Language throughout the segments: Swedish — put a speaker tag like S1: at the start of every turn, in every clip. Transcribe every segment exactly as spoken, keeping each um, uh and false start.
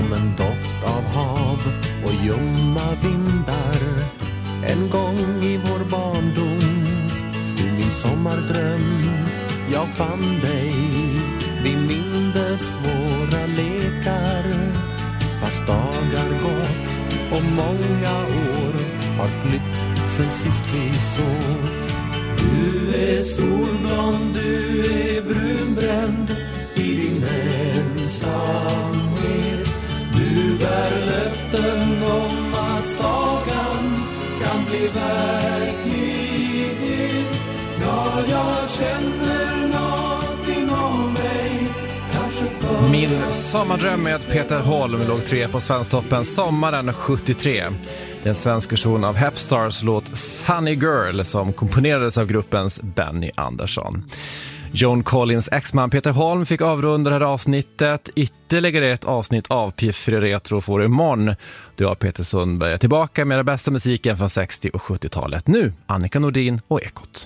S1: som en doft av hav och ljumma vindar. En gång i vår barndom, du min sommardröm, jag fann dig. Vi mindes våra lekar, fast dagar gått och många år har flytt sen sist vi såg. Du är solblond, du är brunbränd i din ensamhet. Du bär löften om att sagan kan bli verklighet. Ja, jag känner något inom mig.
S2: Min sommardröm med Peter Holm låg tre på Svensktoppen sommaren sjuttiotre. Den svenska version av Hepstars låt Sunny Girl som komponerades av gruppens Benny Andersson. Joan Collins exman Peter Holm fick avrunda det här avsnittet. Ytterligare ett avsnitt av P F fyra Retro får imorgon. Då har Peter Sundberg tillbaka med den bästa musiken från sextio- och sjuttiotalet. Nu Annika Nordin och Ekot.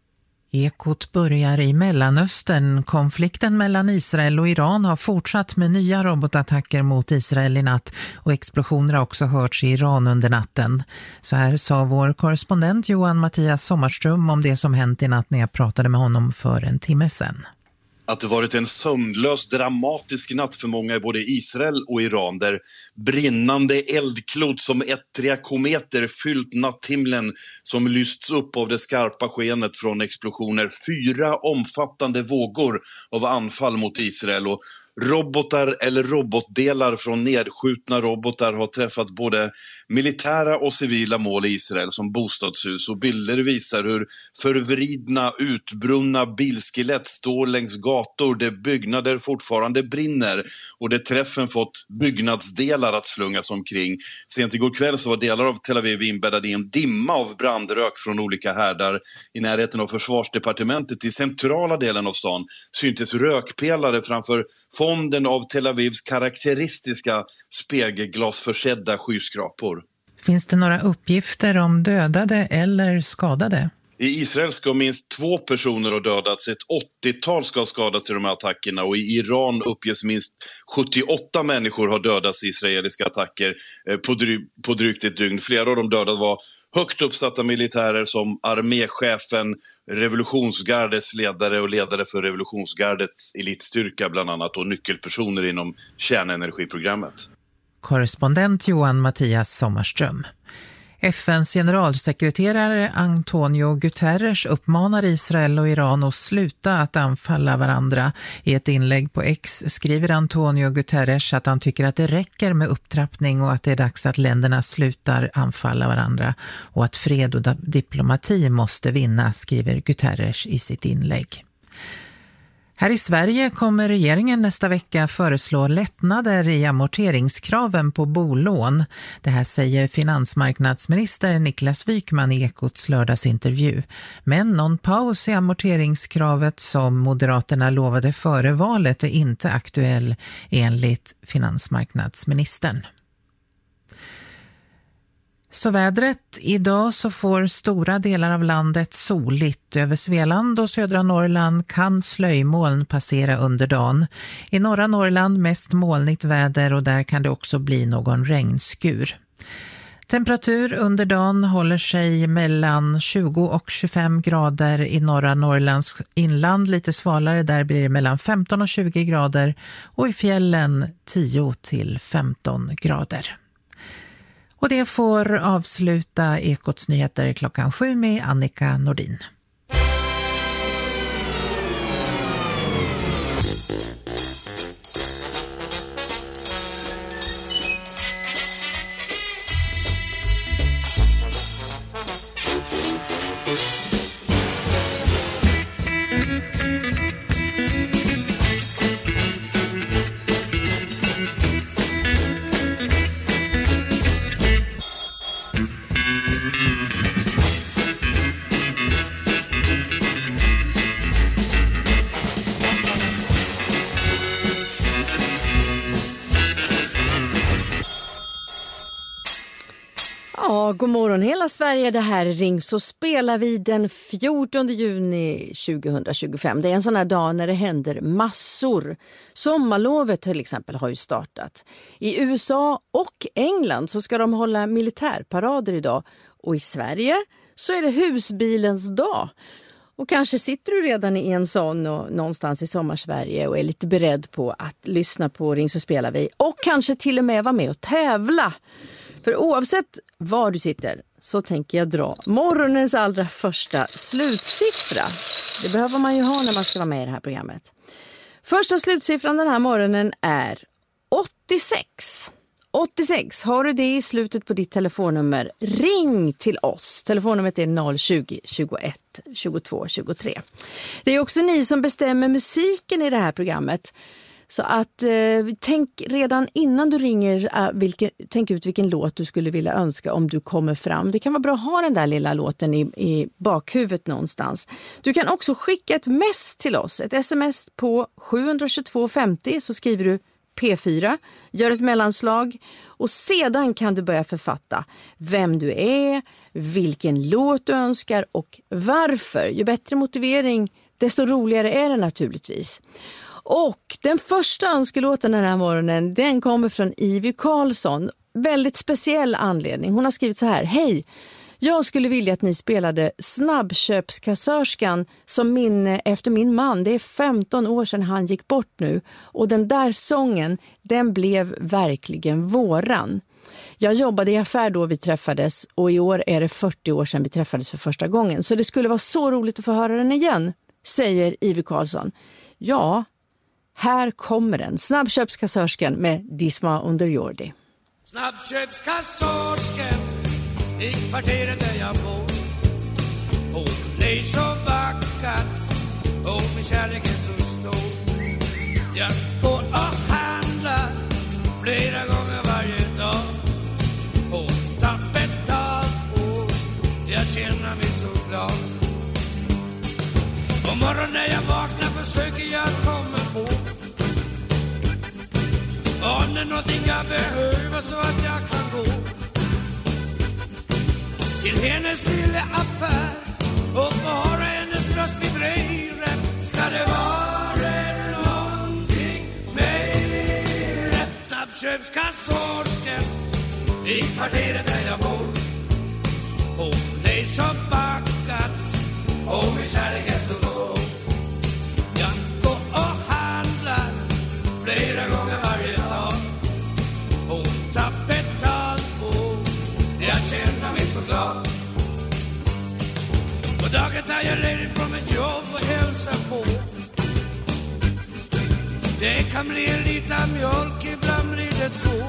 S3: Ekot börjar i Mellanöstern. Konflikten mellan Israel och Iran har fortsatt med nya robotattacker mot Israel i natt och explosioner har också hörts i Iran under natten. Så här sa vår korrespondent Johan Mattias Sommarström om det som hänt i natt när jag pratade med honom för en timme sedan.
S4: Att det varit en sömnlös, dramatisk natt för många i både Israel och Iran, där brinnande eldklot som ettriga kometer fyllt natthimlen som lysts upp av det skarpa skenet från explosioner. Fyra omfattande vågor av anfall mot Israel, och robotar eller robotdelar från nedskjutna robotar har träffat både militära och civila mål i Israel som bostadshus, och bilder visar hur förvridna, utbrunna bilskelett står längs gator där byggnader fortfarande brinner och där träffen fått byggnadsdelar att slungas omkring. Sent igår kväll så var delar av Tel Aviv inbäddade i en dimma av brandrök från olika härdar. I närheten av försvarsdepartementet i centrala delen av stan syntes rökpelare framför fonden av Tel Avivs karaktäristiska spegelglasförsedda skyskrapor.
S3: Finns det några uppgifter om dödade eller skadade?
S4: I Israel ska minst två personer ha dödats, ett åttiotal ska ha skadats i de här attackerna, och i Iran uppges minst sjuttioåtta människor har dödats i israeliska attacker på, dry- på drygt ett dygn. Flera av de dödade var högt uppsatta militärer som arméchefen, revolutionsgardets ledare och ledare för revolutionsgardets elitstyrka bland annat, och nyckelpersoner inom kärnenergiprogrammet.
S3: Korrespondent Johan Mattias Sommarström. F N:s generalsekreterare Antonio Guterres uppmanar Israel och Iran att sluta att anfalla varandra. I ett inlägg på X skriver Antonio Guterres att han tycker att det räcker med upptrappning och att det är dags att länderna slutar anfalla varandra och att fred och diplomati måste vinna, skriver Guterres i sitt inlägg. Här i Sverige kommer regeringen nästa vecka föreslå lättnader i amorteringskraven på bolån. Det här säger finansmarknadsminister Niklas Wykman i Ekots lördagsintervju. Men någon paus i amorteringskravet som Moderaterna lovade före valet är inte aktuell enligt finansmarknadsministern. Så vädret. Idag så får stora delar av landet soligt. Över Svealand och södra Norrland kan slöjmoln passera under dagen. I norra Norrland mest molnigt väder och där kan det också bli någon regnskur. Temperatur under dagen håller sig mellan tjugo och tjugofem grader i norra Norrlands inland. Lite svalare, där blir det mellan femton och tjugo grader och i fjällen tio till femton grader. Och det får avsluta Ekots nyheter klockan sju med Annika Nordin.
S5: Ja, god morgon hela Sverige. Det här är Ring så spelar vi den fjortonde juni tjugohundratjugofem. Det är en sån här dag när det händer massor. Sommarlovet till exempel har ju startat. I U S A och England så ska de hålla militärparader idag. Och i Sverige så är det husbilens dag. Och kanske sitter du redan i en sån och någonstans i sommarsverige och är lite beredd på att lyssna på Ring så spelar vi. Och kanske till och med vara med och tävla. För oavsett var du sitter så tänker jag dra morgonens allra första slutsiffra. Det behöver man ju ha när man ska vara med i det här programmet. Första slutsiffran den här morgonen är åttiosex. åttiosex, har du det i slutet på ditt telefonnummer, ring till oss. Telefonnumret är noll tjugo, tjugoett, tjugotvå, tjugotre. Det är också ni som bestämmer musiken i det här programmet. Så att eh, tänk redan innan du ringer, äh, vilken, tänk ut vilken låt du skulle vilja önska om du kommer fram. Det kan vara bra att ha den där lilla låten i, i bakhuvudet någonstans. Du kan också skicka ett mess till oss, ett sms på sju två två femtio, så skriver du P fyra, gör ett mellanslag och sedan kan du börja författa vem du är, vilken låt du önskar och varför. Ju bättre motivering, desto roligare är det naturligtvis. Och den första önskelåten den här morgonen, den kommer från Ivy Karlsson. Väldigt speciell anledning. Hon har skrivit så här: hej, jag skulle vilja att ni spelade Snabbköpskassörskan som minne efter min man. Det är femton år sedan han gick bort nu. Och den där sången, den blev verkligen våran. Jag jobbade i affär då vi träffades och i år är det fyrtio år sedan vi träffades för första gången. Så det skulle vara så roligt att få höra den igen, säger Ivy Karlsson. Ja, här kommer den. Snabbköpskassörskan med Disma Underjordi.
S6: Snabbköpskassörskan i kvarteret där jag bor. Hon är så vackert och min kärlek är så stor. Jag går och handlar flera gånger varje dag. Hon tar betalt och jag känner mig så glad. På morgonen när jag vaknar försöker jag komma på om det är någonting jag behöver så att jag kan gå till hennes lilla affär och bara hennes röst vibrera. Ska det vara någonting mer? Snabbköpskassörskan i kvarteret där jag bor. Hon är så vackert och min kärlek är så stor. Jag går och handlar flera gånger varje dag. Hon tar betalt och jag känner mig så glad. På dagen tar jag ledigt från mitt jobb och hälsar på. Det kan bli en liten mjölk, ibland blir det två.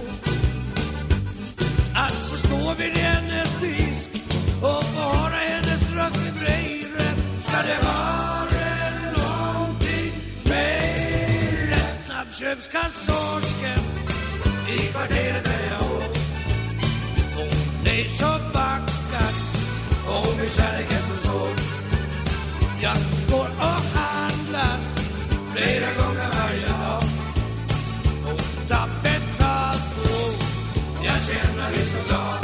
S6: Att få stå vid hennes disk och få höra hennes röst vibrera. Ska det vara någonting mer? Snabbköpskassörskan i kvarteret där jag bor. Hon är så vackert och min kärlek är så stor. Jag går och handlar flera gånger varje dag. Hon tar betalt och jag känner mig så glad.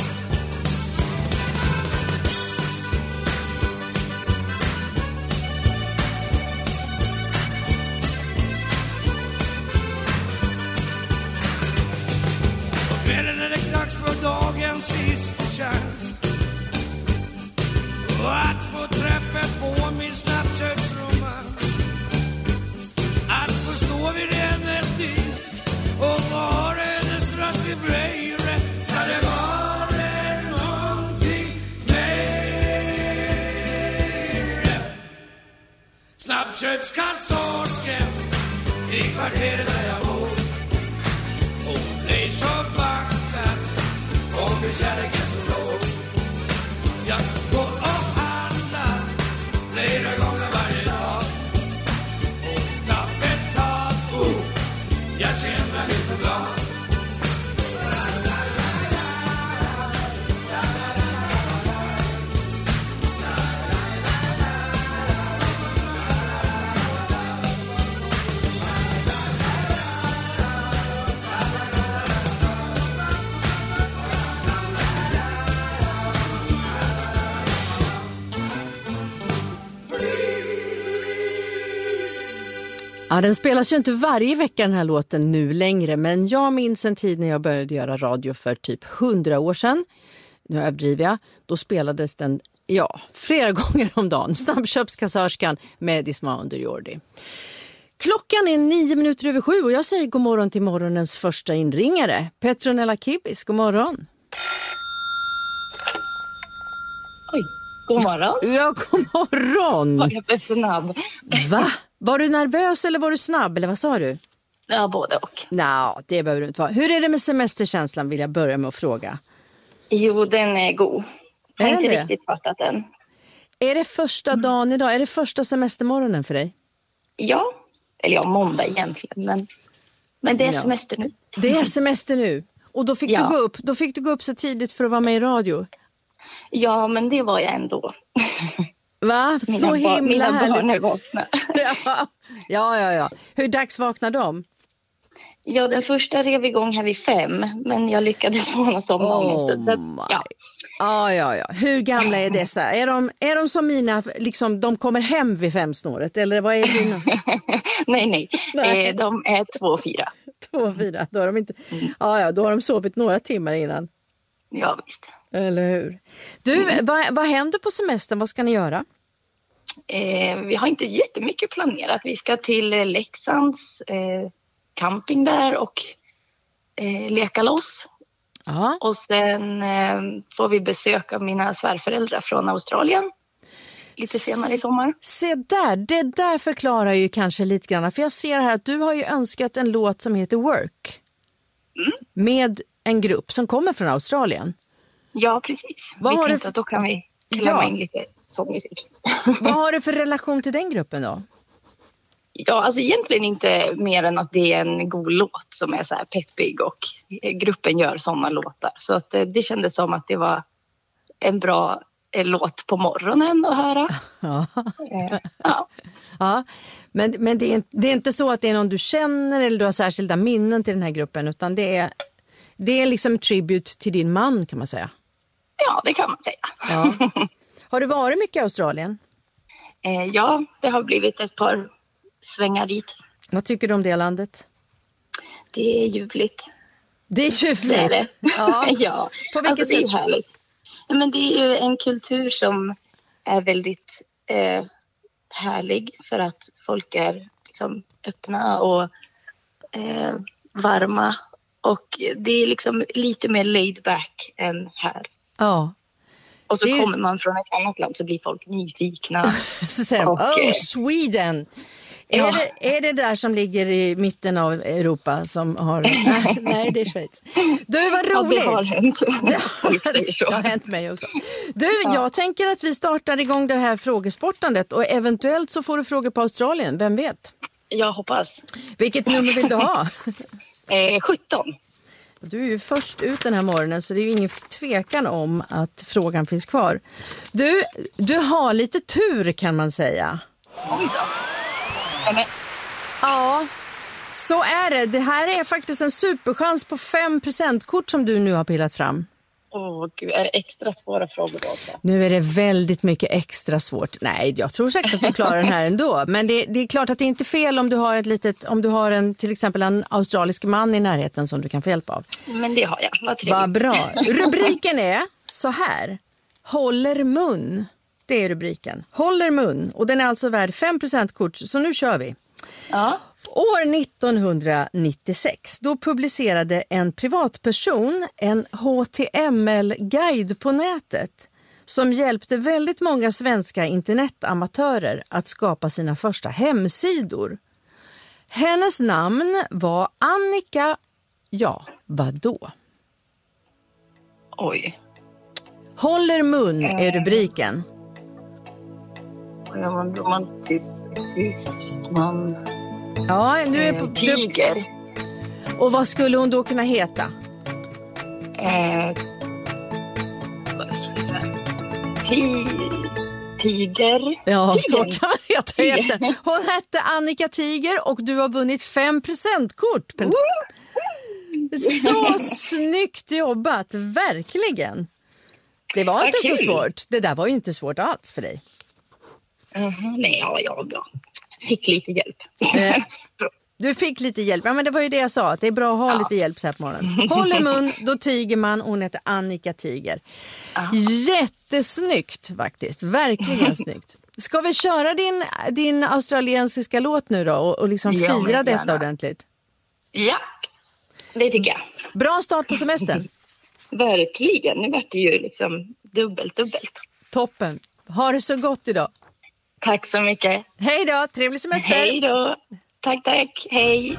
S6: Kvällen är det dags för dagens sista chans och att få träffa på min snabbköpsromans. Att få stå vid hennes disk och vara hennes röst vibrera. Ska det vara någonting mer? Snabbköpskassörskan i kvarteret där jag bor. Hon är så vackert och min kärlek är så stor. Jag går och handlar flera gånger varje dag. Hon tar betalt och jag känner mig så glad.
S5: Ja, den spelas ju inte varje vecka den här låten nu längre, men jag minns en tid när jag började göra radio för typ hundra år sedan. Nu överdriver jag. Då spelades den ja, flera gånger om dagen. Snabbköpskassörskan med Isma Underjordi. Klockan är nio minuter över sju och jag säger god morgon till morgonens första inringare. Petronella Kibis, god morgon.
S7: Oj, god morgon.
S5: Ja, god morgon.
S7: Var jag för snabb?
S5: Va? Var du nervös eller var du snabb eller vad sa du?
S7: Ja, både och.
S5: Nej, det behöver du inte vara. Hur är det med semesterkänslan vill jag börja med att fråga.
S7: Jo, den är god. Jag har
S5: Är
S7: inte
S5: det?
S7: riktigt fattat den.
S5: Är det första dagen idag? Är det första semestermorgonen för dig?
S7: Ja, eller ja, måndag egentligen. Men, men det är
S5: Ja.
S7: semester nu.
S5: Det är semester nu. Och då fick,
S7: Ja.
S5: du gå upp, då fick du gå upp så tidigt för att vara med i radio.
S7: Ja, men det var jag ändå.
S5: Va?
S7: Mina,
S5: så
S7: ba-
S5: himla
S7: mina
S5: härligt.
S7: barn är vakna.
S5: Ja, ja, ja, ja. Hur dags vaknar de?
S7: Ja, den första rev igång här vid fem. Men jag lyckades få honom somna om en stund. Så att,
S5: my.
S7: ja.
S5: Ja, ja, ja. Hur gamla är dessa? Är de, är de som mina, liksom, de kommer hem vid femsnåret? Eller vad är dina?
S7: nej, nej.
S5: Nej.
S7: Eh, de är två och fyra.
S5: Två, fyra. Då har de inte... Ja, ja, då har de sovit några timmar innan.
S7: Ja, visst.
S5: Eller hur? Du, vad, vad händer på semestern? Vad ska ni göra?
S7: Eh, vi har inte jättemycket planerat. Vi ska till eh, Leksands eh, camping där och eh, leka loss.
S5: Ja.
S7: Och sen eh, får vi besöka mina svärföräldrar från Australien lite senare i sommar.
S5: Se där, det där förklarar ju kanske lite grann. För jag ser här att du har ju önskat en låt som heter Work.
S7: Mm.
S5: Med en grupp som kommer från Australien.
S7: Ja, precis.
S5: Vad
S7: vi
S5: har du
S7: tänkte
S5: f-
S7: att då kan vi klämma
S5: Ja.
S7: in lite sångmusik.
S5: Vad har du för relation till den gruppen då?
S7: Ja, alltså egentligen inte mer än att det är en god låt som är så här peppig och eh, gruppen gör sådana låtar. Så att eh, det kändes som att det var en bra eh, låt på morgonen att höra.
S5: Ja.
S7: Eh, ja.
S5: Ja, men, men det, är, det är inte så att det är någon du känner eller du har särskilda minnen till den här gruppen, utan det är, det är liksom tribute till din man kan man säga.
S7: ja, det kan man säga.
S5: Ja. Har du varit mycket i Australien?
S7: Eh, ja, det har blivit ett par svängar dit.
S5: Vad tycker du om det landet?
S7: Det är ljuvligt.
S5: Det är ljuvligt.
S7: Det är det.
S5: Ja.
S7: ja.
S5: På vilket
S7: alltså, det är ju
S5: sätt?
S7: härligt. Ja, men det är ju en kultur som är väldigt eh, härlig för att folk är liksom öppna och eh, varma. Och det är liksom lite mer laid back än här.
S5: Ja.
S7: Och så
S5: Det är-
S7: kommer man från ett annat land så blir folk nyfikna.
S5: Så säger de,
S7: Okej.
S5: oh Sweden.
S7: Ja.
S5: Är, det, är det där som ligger i mitten av Europa som har... Nej, nej, det är Schweiz. Du, vad
S7: Ja,
S5: roligt.
S7: det har hänt. Folk säger så.
S5: Det har hänt mig också. Du, jag tänker att vi startar igång det här frågesportandet och eventuellt så får du frågor på Australien, vem vet?
S7: Jag hoppas.
S5: Vilket nummer vill du ha?
S7: Eh, sjutton.
S5: Du är ju först ut den här morgonen så det är ju ingen tvekan om att frågan finns kvar. Du, du har lite tur kan man säga.
S7: Oj då. Ja, men,
S5: Ja, så är det. Det här är faktiskt en superchans på fem presentkort som du nu har pillat fram.
S7: åh gud, är det extra svåra frågor då också?
S5: Nu är det väldigt mycket extra svårt. Nej, jag tror säkert att du klarar den här ändå. Men det, det är klart att det är inte fel om du har ett litet, om du har en, till exempel en australisk man i närheten som du kan få hjälp av.
S7: Men det har jag, vad trevligt.
S5: Vad bra. Rubriken är så här. Håller mun. Det är rubriken. Håller mun. Och den är alltså värd fem presentkort. Så nu kör vi.
S7: Ja.
S5: År nittonhundranittiosex då publicerade en privatperson en H T M L-guide på nätet som hjälpte väldigt många svenska internetamatörer att skapa sina första hemsidor. Hennes namn var Annika, ja, vadå?
S7: Oj.
S5: Håller mun är rubriken.
S7: Jag undrar om man typ tyst man...
S5: Ja, nu är på,
S7: Tiger.
S5: och vad skulle hon då kunna heta?
S7: Eh, vad ska jag säga? Ti, tiger.
S5: Ja,
S7: Tiger.
S5: så kan man heta
S7: Tiger.
S5: efter. Hon hette Annika Tiger och du har vunnit fem presentkort. Men- Så snyggt jobbat, verkligen. Det var
S7: Vad
S5: inte så
S7: kul.
S5: svårt. Det där var ju inte svårt alls för dig.
S7: Uh-huh, nej, ja, ja, bra. fick lite hjälp.
S5: Eh, du fick lite hjälp. Ja, men det var ju det jag sa, att det är bra att ha ja. lite hjälp så här på morgonen. Håll i mun, då tiger man. Hon heter Annika Tiger. Ja. Jättesnyggt faktiskt, verkligen snyggt. Ska vi köra din, din australiensiska låt nu då och, och liksom ja, fira detta gärna. Ordentligt?
S7: Ja, det tycker jag.
S5: Bra start på semestern.
S7: Verkligen, nu vart det ju liksom dubbelt, dubbelt.
S5: Toppen. Ha det så gott idag.
S7: Tack så mycket.
S5: Hej då, trevlig semester.
S7: Hej då. Tack, tack. Hej.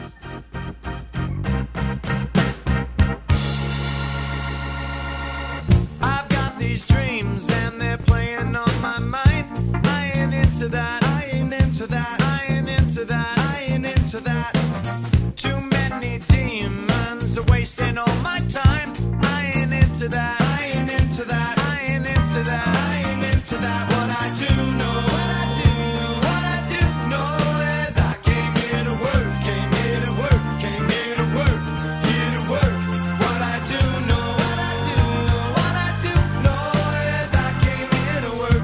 S6: I've got these dreams and they're playing on my mind. I ain't into that, I ain't into that, I ain't into that, I ain't into that. Too many demons are wasting all my time. I ain't into that, I ain't into that, I ain't into that, I ain't into that. What I do know, what I do know, what I do know is I came here to work, came here to work, came here to work, here to work. What I do know, what I do know, what I do know is I came here to work.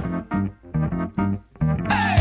S6: Hey!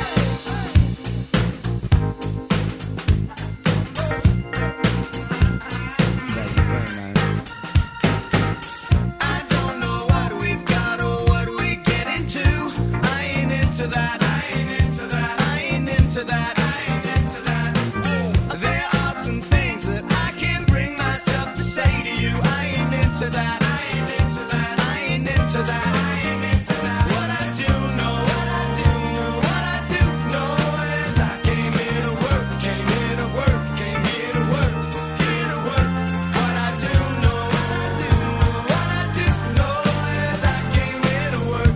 S6: I don't know what we've got or what we get into. I ain't into that. I ain't into that. I ain't into that. I ain't into that. There are some things that I can't bring myself to say to you. I ain't into that. I ain't into that. I ain't into that. I ain't into that. What I do know, what I do know, what I do know is I came here to work, came here to work, came here to work, here to work. What I do know, what I do know, what I do know is I came here to work.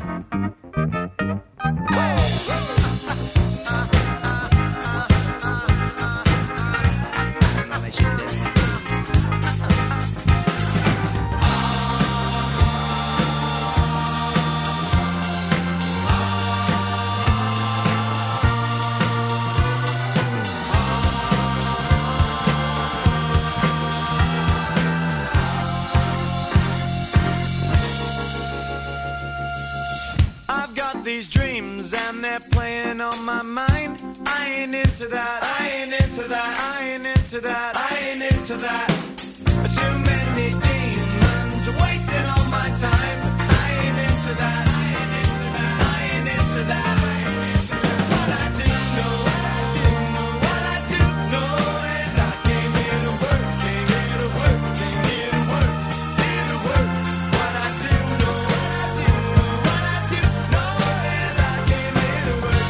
S6: I've got these dreams and they're playing on my mind. I ain't into that, I ain't into that, I ain't into that, I ain't into that. Too many demons are wasting all my time. I ain't into that, I ain't into that, I ain't into that, I ain't into that. What I do know, what I do know, what I do know is I came here to work, came here to work, came here to work, here to work. What I do know, what I do know, what I do know is I came here to work.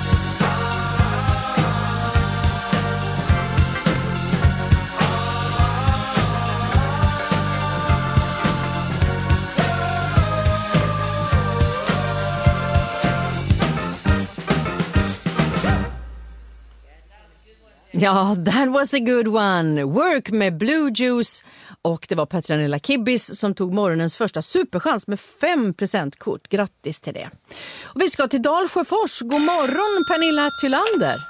S5: Ja, that was a good one. Work med Blue Juice. Och det var Petronella Kibbis som tog morgonens första superchans med fem presentkort. Grattis till det. Och vi ska till Dalsjöfors. God morgon, Pernilla Tylander.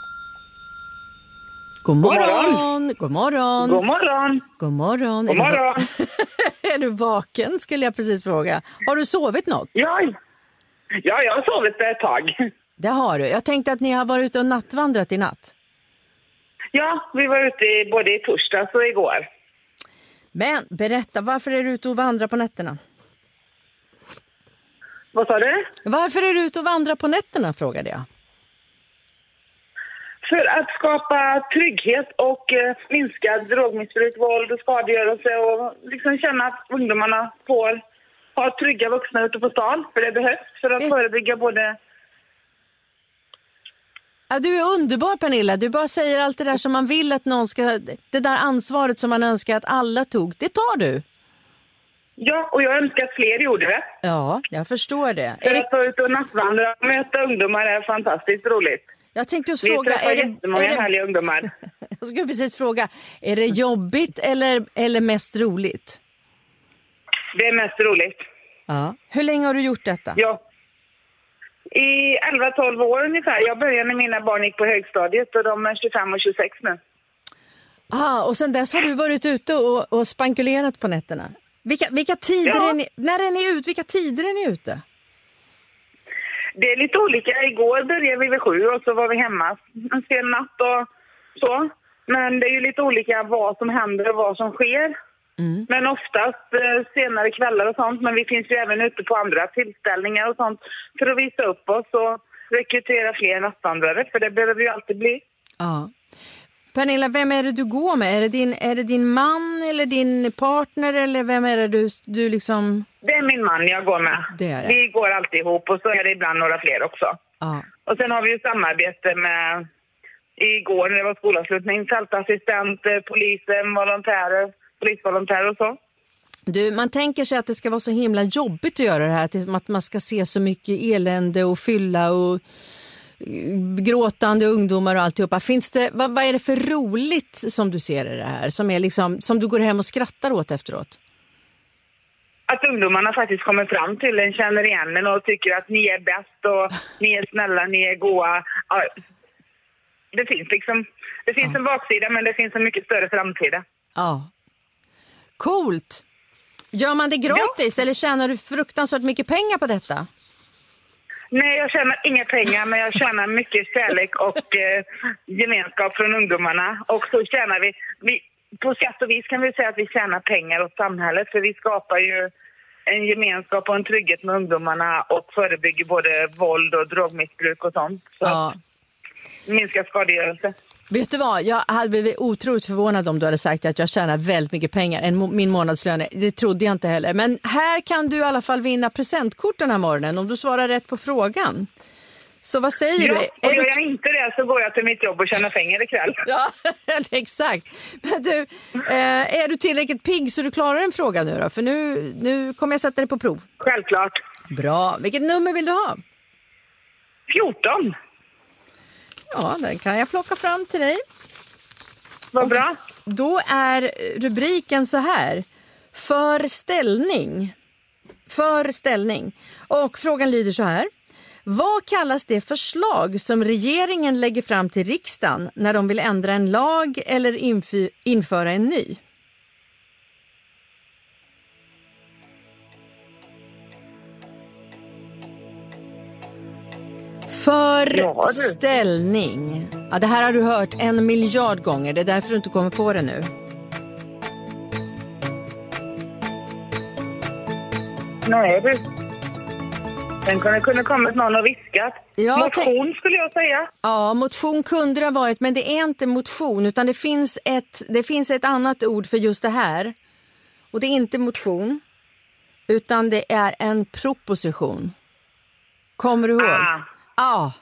S5: God morgon. God morgon.
S8: God morgon.
S5: God morgon.
S8: God morgon.
S5: Är du vaken, skulle jag precis fråga. Har du sovit något?
S8: Ja, ja jag har sovit ett tag.
S5: Det har du. Jag tänkte att ni har varit ute och nattvandrat i natt.
S8: Ja, vi var ute i, både i torsdags och igår.
S5: Men berätta, varför är du ute och vandrar på nätterna?
S8: Vad sa du?
S5: Varför är du ute och vandrar på nätterna, frågade jag.
S8: För att skapa trygghet och eh, minska drogmissbruk, våld och skadegörelse och liksom känna att ungdomarna får ha trygga vuxna ute på stan. För det behövs för att förebygga både...
S5: Ja, du är underbar, Pernilla. Du bara säger allt det där som man vill att någon ska... Det där ansvaret som man önskar att alla tog, det tar du.
S8: Ja, och jag önskar att fler gjorde det.
S5: Ja, jag förstår det.
S8: För
S5: Är det...
S8: att få ut och nattvandra och möta ungdomar är fantastiskt roligt.
S5: Jag tänkte just
S8: Vi
S5: fråga...
S8: träffar
S5: Är det...
S8: jättemånga
S5: är det...
S8: härliga ungdomar.
S5: Jag skulle precis fråga, är det jobbigt eller, eller mest roligt?
S8: Det är mest roligt.
S5: Ja. Hur länge har du gjort detta?
S8: Ja. I elva tolv år ungefär. Jag började när mina barn gick på högstadiet och de är tjugofem och tjugosex nu.
S5: Ah, och sen dess har du varit ute och, och spankulerat på nätterna. Vilka, vilka tider
S8: ja.
S5: är ni, när är ni ute? Vilka tider är ni ute?
S8: det är lite olika. Igår började vi vid sju och så var vi hemma en sen natt och så. Men det är ju lite olika vad som händer och vad som sker. Mm. Men oftast eh, senare kvällar och sånt. Men vi finns ju även ute på andra tillställningar och sånt för att visa upp oss och rekrytera fler nattvandrare. För det behöver vi ju alltid bli.
S5: Ja. Pernilla, vem är det du går med? Är det din, är det din man eller din partner eller vem är det du, du liksom...
S8: Det är min man jag går med.
S5: Det är det.
S8: Vi går alltid ihop och så är det ibland några fler också.
S5: Ja.
S8: Och sen har vi ju samarbete med... Igår när det var skolavslutning, fältassistenter, polisen, volontärer, polisvolontärer och så.
S5: Du, man tänker sig att det ska vara så himla jobbigt att göra det här. Att man ska se så mycket elände och fylla och gråtande ungdomar och alltihopa. Finns det, vad, vad är det för roligt som du ser i det här? Som, är liksom, som du går hem och skrattar åt efteråt?
S8: Att ungdomarna faktiskt kommer fram till en, känner igen en och tycker att ni är bäst och ni är snälla, ni är goa. Ja, det finns liksom, det finns ja. en baksida men det finns en mycket större framtida.
S5: Ja. Coolt! Gör man det gratis ja. eller tjänar du fruktansvärt mycket pengar på detta?
S8: Nej, jag tjänar inga pengar men jag tjänar mycket kärlek och eh, gemenskap från ungdomarna. Och så tjänar vi, vi, på sätt och vis kan vi säga att vi tjänar pengar åt samhället för vi skapar ju en gemenskap och en trygghet med ungdomarna och förebygger både våld och drogmissbruk och sånt. Så
S5: ja.
S8: minska skadegörelse.
S5: Vet du vad, jag hade blivit otroligt förvånad om du hade sagt att jag tjänar väldigt mycket pengar än min månadslön. Det trodde jag inte heller. Men här kan du i alla fall vinna presentkort den här morgonen om du svarar rätt på frågan. Så vad säger
S8: ja,
S5: du?
S8: Och är gör jag inte det så går jag till mitt jobb och tjänar pengar ikväll.
S5: Ja, exakt. Men du, eh, är du tillräckligt pigg så du klarar en fråga nu då? För nu, nu kommer jag sätta dig på prov.
S8: Självklart.
S5: Bra. Vilket nummer vill du ha?
S8: fjorton.
S5: Ja, den kan jag plocka fram till dig.
S8: Vad bra.
S5: Då är rubriken så här. Förställning. Förställning. Och frågan lyder så här. Vad kallas det förslag som regeringen lägger fram till riksdagen när de vill ändra en lag eller infy- införa en ny? Förställning. Ja, det här har du hört en miljard gånger. Det är därför du inte kommer på det nu.
S8: Nej, du. Den kunde, kunde kommit någon och viskat.
S5: Ja,
S8: motion
S5: te-
S8: skulle jag säga.
S5: Ja, motion kunde det ha varit. Men det är inte motion utan det finns, ett, det finns ett annat ord för just det här. Och det är inte motion. Utan det är en proposition. Kommer du ihåg?
S8: Ah.
S5: Ja,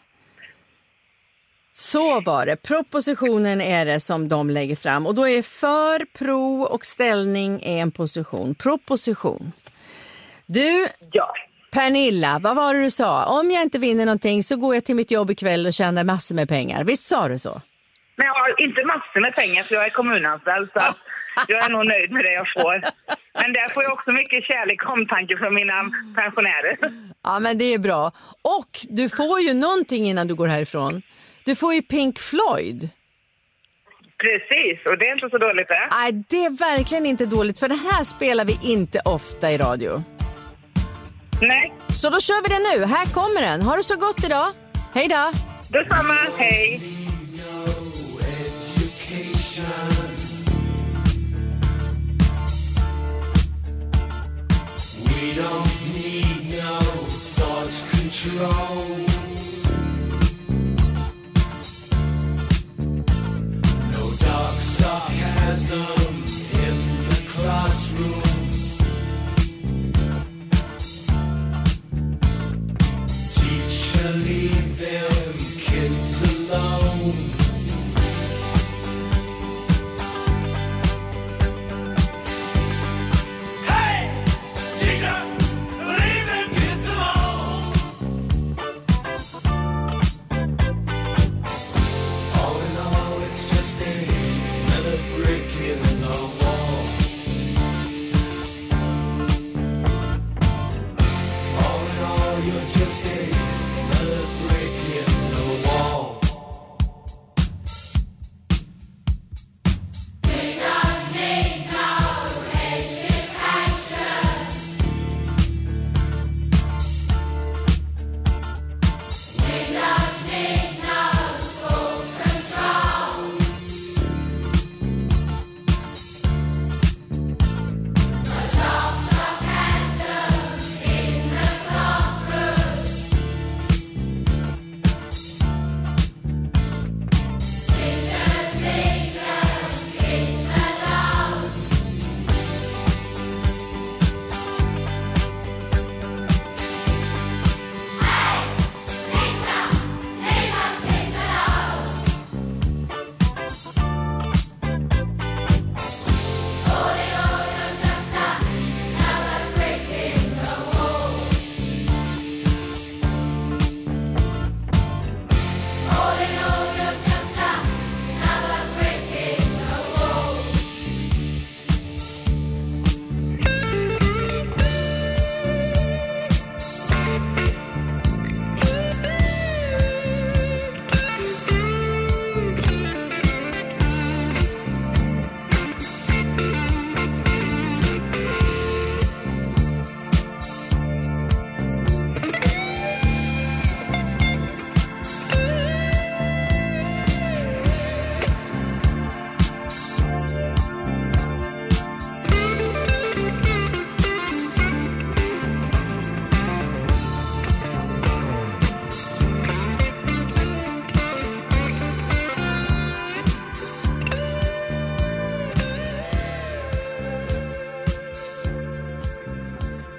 S5: så var det. Propositionen är det som de lägger fram. Och då är för, pro och ställning är en position. Proposition. Du,
S8: ja.
S5: Pernilla, vad var det du sa? Om jag inte vinner någonting så går jag till mitt jobb ikväll och tjänar massor med pengar. Visst sa du så?
S8: Men jag har inte massor med pengar för jag är kommunanställd så jag är nog nöjd med det jag får. Men där får jag också mycket kärlek och omtanke från mina pensionärer.
S5: Ja, men det är bra. Och du får ju någonting innan du går härifrån. Du får ju Pink Floyd.
S8: Precis, och det är inte så dåligt det.
S5: Nej, det är verkligen inte dåligt för det här spelar vi inte ofta i radio.
S8: Nej.
S5: Så då kör vi det nu. Här kommer den. Ha det så gott idag. Hej då.
S8: Detsamma, hej.
S6: We don't need no thought control. No dark sarcasm in the classroom. Teacher, leave them kids alone. Hey! Teacher, leave them kids alone.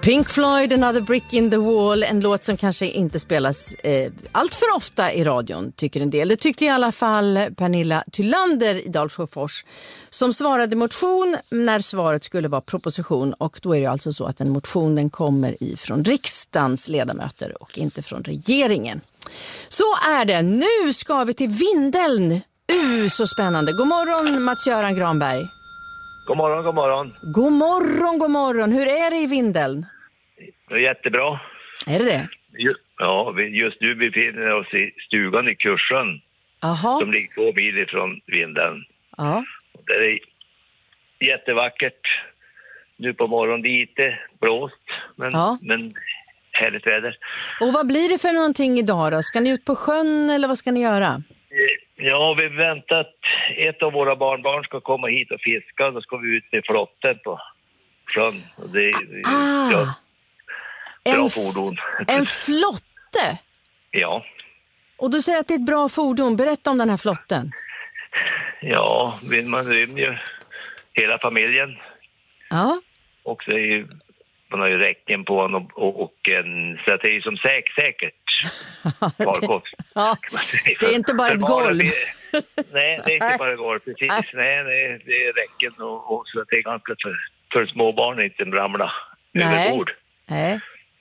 S5: Pink Floyd, Another Brick in the Wall, en låt som kanske inte spelas eh, allt för ofta i radion, tycker en del. Det tyckte i alla fall Pernilla Tylander i Dalsjöfors, som svarade motion när svaret skulle vara proposition, och då är det alltså så att en motion den kommer ifrån riksdagens ledamöter och inte från regeringen. Så är det. Nu ska vi till Vindeln. Uh, så spännande. God morgon, Mats-Göran Granberg.
S9: God morgon, god morgon.
S5: God morgon, god morgon. Hur är det i Vindeln?
S9: Det är jättebra.
S5: Är det det?
S9: Ja, vi just nu befinner vi oss i stugan i Kursön.
S5: Aha.
S9: Som ligger två mil ifrån Vindeln.
S5: Ja.
S9: Det är jättevackert. Nu på morgonen lite blåst, men,
S5: ja.
S9: men härligt väder.
S5: Och vad blir det för någonting idag då? Ska ni ut på sjön eller vad ska ni göra?
S9: Ja, vi väntar att ett av våra barnbarn ska komma hit och fiska. Då ska vi ut med flotten på sjön. Och det är
S5: ah,
S9: ja, bra
S5: en
S9: fordon.
S5: En flotte?
S9: Ja.
S5: Och du säger att det är ett bra fordon. Berätta om den här flotten.
S9: Ja, man rymmer ju hela familjen.
S5: Ja.
S9: Och så är ju, man har ju räcken på honom och, och, och en, så att det är ju som säk, säkert.
S5: det, ja, det är inte bara ett golv.
S9: Nej, det är inte bara ett golv. Precis, nej, nej, det är räcken och, och så att det är ganska för, för små barn inte ramla över bord.
S5: Nej.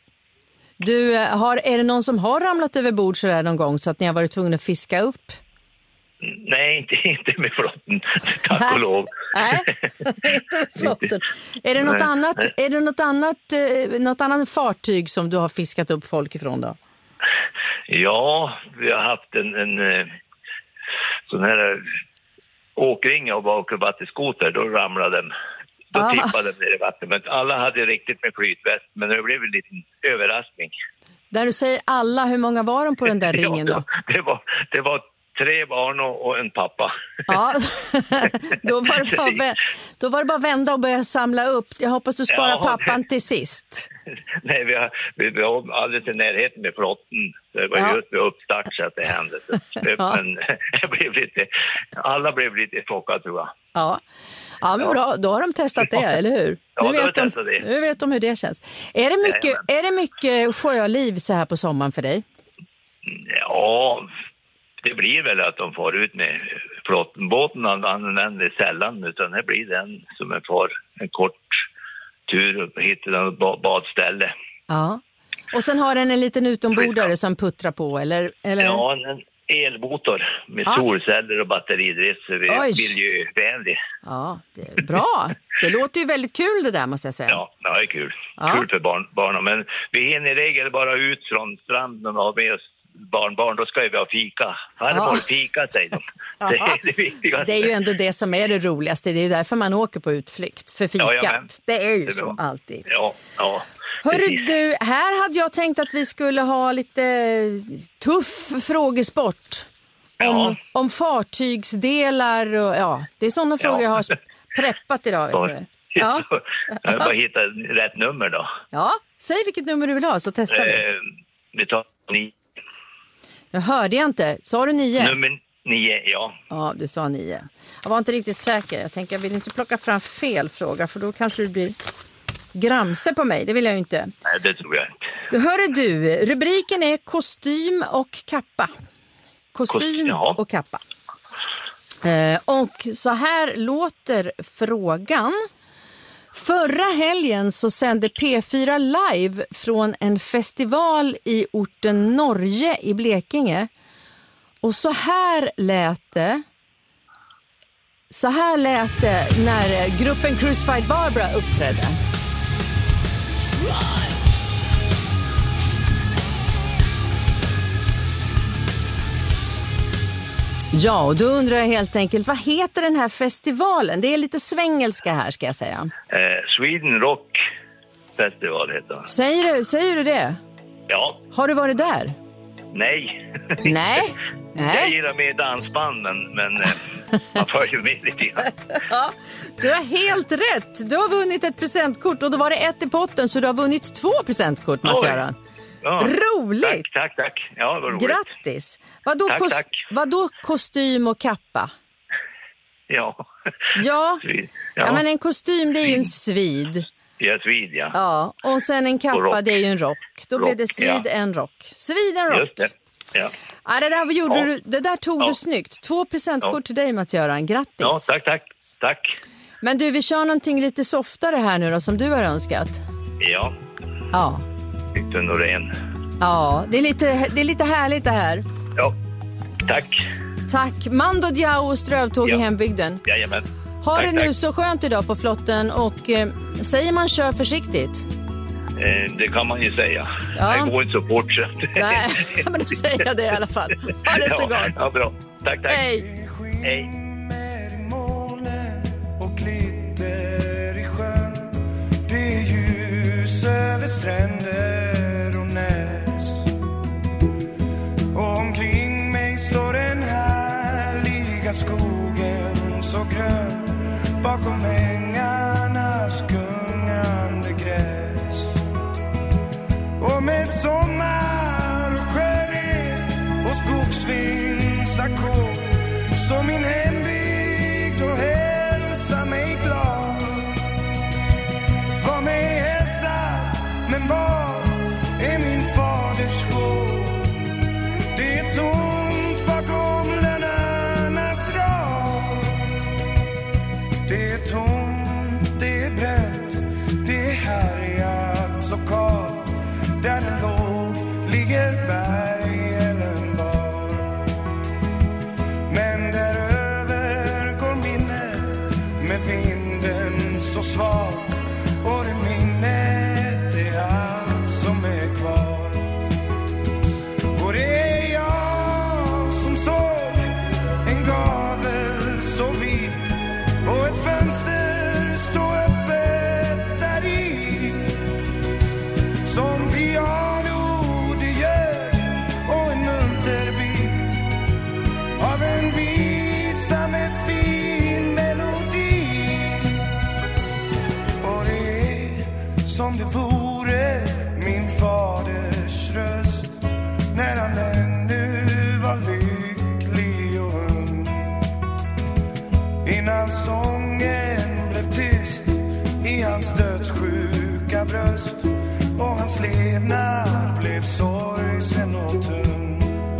S5: Du, har, är det någon som har ramlat över bord så där någon gång så att ni har varit tvungna att fiska upp?
S9: Nej, inte, inte med flotten, tack och lov.
S5: Nej, inte med flotten. Är det något nej, annat, nej. Är det något annat, något annat fartyg som du har fiskat upp folk ifrån då?
S9: Ja, vi har haft en, en sån här åkring och åker vattenskoter, då ramlade den. Då Aha. tippade den ner i vattnet. Men alla hade riktigt med flytväst, men det blev en liten överraskning.
S5: Där du säger alla, hur många var de på den där ringen då?
S9: Ja, det var, det var tre barn och, och en pappa. Ja,
S5: då var, det bara, då var det bara vända och börja samla upp. Jag hoppas du sparar ja, pappan till sist.
S9: Nej, vi har, vi, vi har alldeles i närheten med flotten. Det var ja. just vid uppstart så att det hände. Ja. Men jag blev lite, alla blev lite chockade tror jag.
S5: Ja. Ja, men bra. Då har de testat det, eller hur?
S9: Ja,
S5: nu, vet de,
S9: det.
S5: nu vet de hur det känns. Är det mycket, ja, är det mycket sjöliv så här på sommaren för dig?
S9: Ja, det blir väl att de får ut med flotten. Båten använder sällan, utan det blir den som är för en kort tur och hittar ett badställe. Ja,
S5: och sen har den en liten utombordare som puttrar på, eller? eller?
S9: Ja, en elmotor med ja. solceller och batteridrift, så vi är miljövänlig.
S5: Ja, det är bra. Det låter ju väldigt kul det där, måste jag säga.
S9: Ja, det är kul. Ja. Kul för barn, barnen. Men vi hinner i regel bara ut från stranden och med oss barnbarn, då ska vi ha fika. Farmor, ja. fika, säger de. Det är det viktigaste.
S5: Det är ju ändå det som är det roligaste. Det är ju därför man åker på utflykt, för fikat. Ja, ja, det är ju det så alltid.
S9: Ja, ja.
S5: Hörru du, här hade jag tänkt att vi skulle ha lite tuff frågesport. Om, ja. om fartygsdelar och ja, det är sådana frågor ja. jag har preppat idag. Vet du. Ja.
S9: Jag bara hitta rätt nummer då.
S5: Ja, säg vilket nummer du vill ha så testar vi.
S9: Eh, vi tar nio.
S5: Jag hörde jag inte. Sa du nio?
S9: Nummer nio, ja.
S5: Ja, du sa nio. Jag var inte riktigt säker. Jag tänker jag vill inte plocka fram fel fråga, för då kanske du blir gramse på mig. Det vill jag ju inte.
S9: Nej, det tror jag inte.
S5: Då hörde du, rubriken är kostym och kappa. Kostym
S9: Kost,
S5: och kappa. Eh, och så här låter frågan. Förra helgen så sände P fyra live från en festival i orten Norge i Blekinge. Och så här lät det. Så här lät det när gruppen Crucified Barbara uppträdde. Ja, och då undrar jag helt enkelt, vad heter den här festivalen? Det är lite svengelska här, ska jag säga.
S9: Eh, Sweden Rock Festival heter det.
S5: Säger du, säger du det?
S9: Ja.
S5: Har du varit där?
S9: Nej.
S5: Nej? Nej.
S9: Jag gillar med dansband, men, men man får ju med lite grann.
S5: Ja, du har helt rätt. Du har vunnit ett presentkort och då var det ett i potten, så du har vunnit två presentkort, Mats-Göran.
S9: Ja.
S5: Roligt!
S9: Tack, tack, tack. Ja, vad roligt.
S5: Grattis! Vadå,
S9: tack,
S5: kos-
S9: tack.
S5: vadå kostym och kappa?
S9: Ja.
S5: Ja.
S9: ja.
S5: Ja, men en kostym, det är ju en svid.
S9: Ja, svid, ja.
S5: Ja, och sen en kappa, det är ju en rock. Då
S9: rock,
S5: blev det svid,
S9: ja.
S5: en rock. Svid, en rock.
S9: Just det, ja.
S5: Ja, det där, gjorde
S9: Ja.
S5: du, det där tog
S9: Ja.
S5: du snyggt. Två presentkort
S9: Ja.
S5: till dig, Mats-Göran. Grattis.
S9: Ja, tack, tack, tack.
S5: Men du, vi kör någonting lite softare här nu då, som du har önskat.
S9: Ja,
S5: Ja,
S9: Victor Norén.
S5: ja det, är lite, det är lite härligt det här.
S9: Ja, tack.
S5: Tack. Mando Diao och strövtåg
S9: Ja.
S5: i hembygden.
S9: Jajamän.
S5: Ha
S9: Tack,
S5: det nu
S9: tack.
S5: så skönt idag på flotten och eh, säger man kör försiktigt?
S9: Eh, det kan man ju säga.
S5: Ja.
S9: Det går inte så fort. Så.
S5: Nej, men då säger jag det i alla fall. Ha det så
S9: ja,
S5: gott.
S9: Ja, bra. Tack, tack.
S5: Hej.
S9: Hej.
S6: Och glitter i sjön. Det är ljus över stränder och näs. Och omkring mig står den härliga skogen så grön. Bakom ängarnas gungande gräs. Och med sommar och skönhet och skogsvindsackord så min hembygd och hälsa mig glad. Var mig hälsat, men var är min faders gård? Det är tomt bakom lönnarnas rad. Det är tomt, det är bränt, det är härjat lokalt. Där den låg ligger bergen var. Men däröver går minnet med vinden så svag. Och det minnet är allt som är kvar. Och det är jag som såg en gavel stå vid och ett fönster stå öppet där i. Som piano det gör och en munterbit av en visa med fin melodi. Och det är som det vore min faders röst när han ännu var lycklig och ung. Innan sången blev tyst i hans dödssjuka bröst och hans levnad blev sorgsen och tung.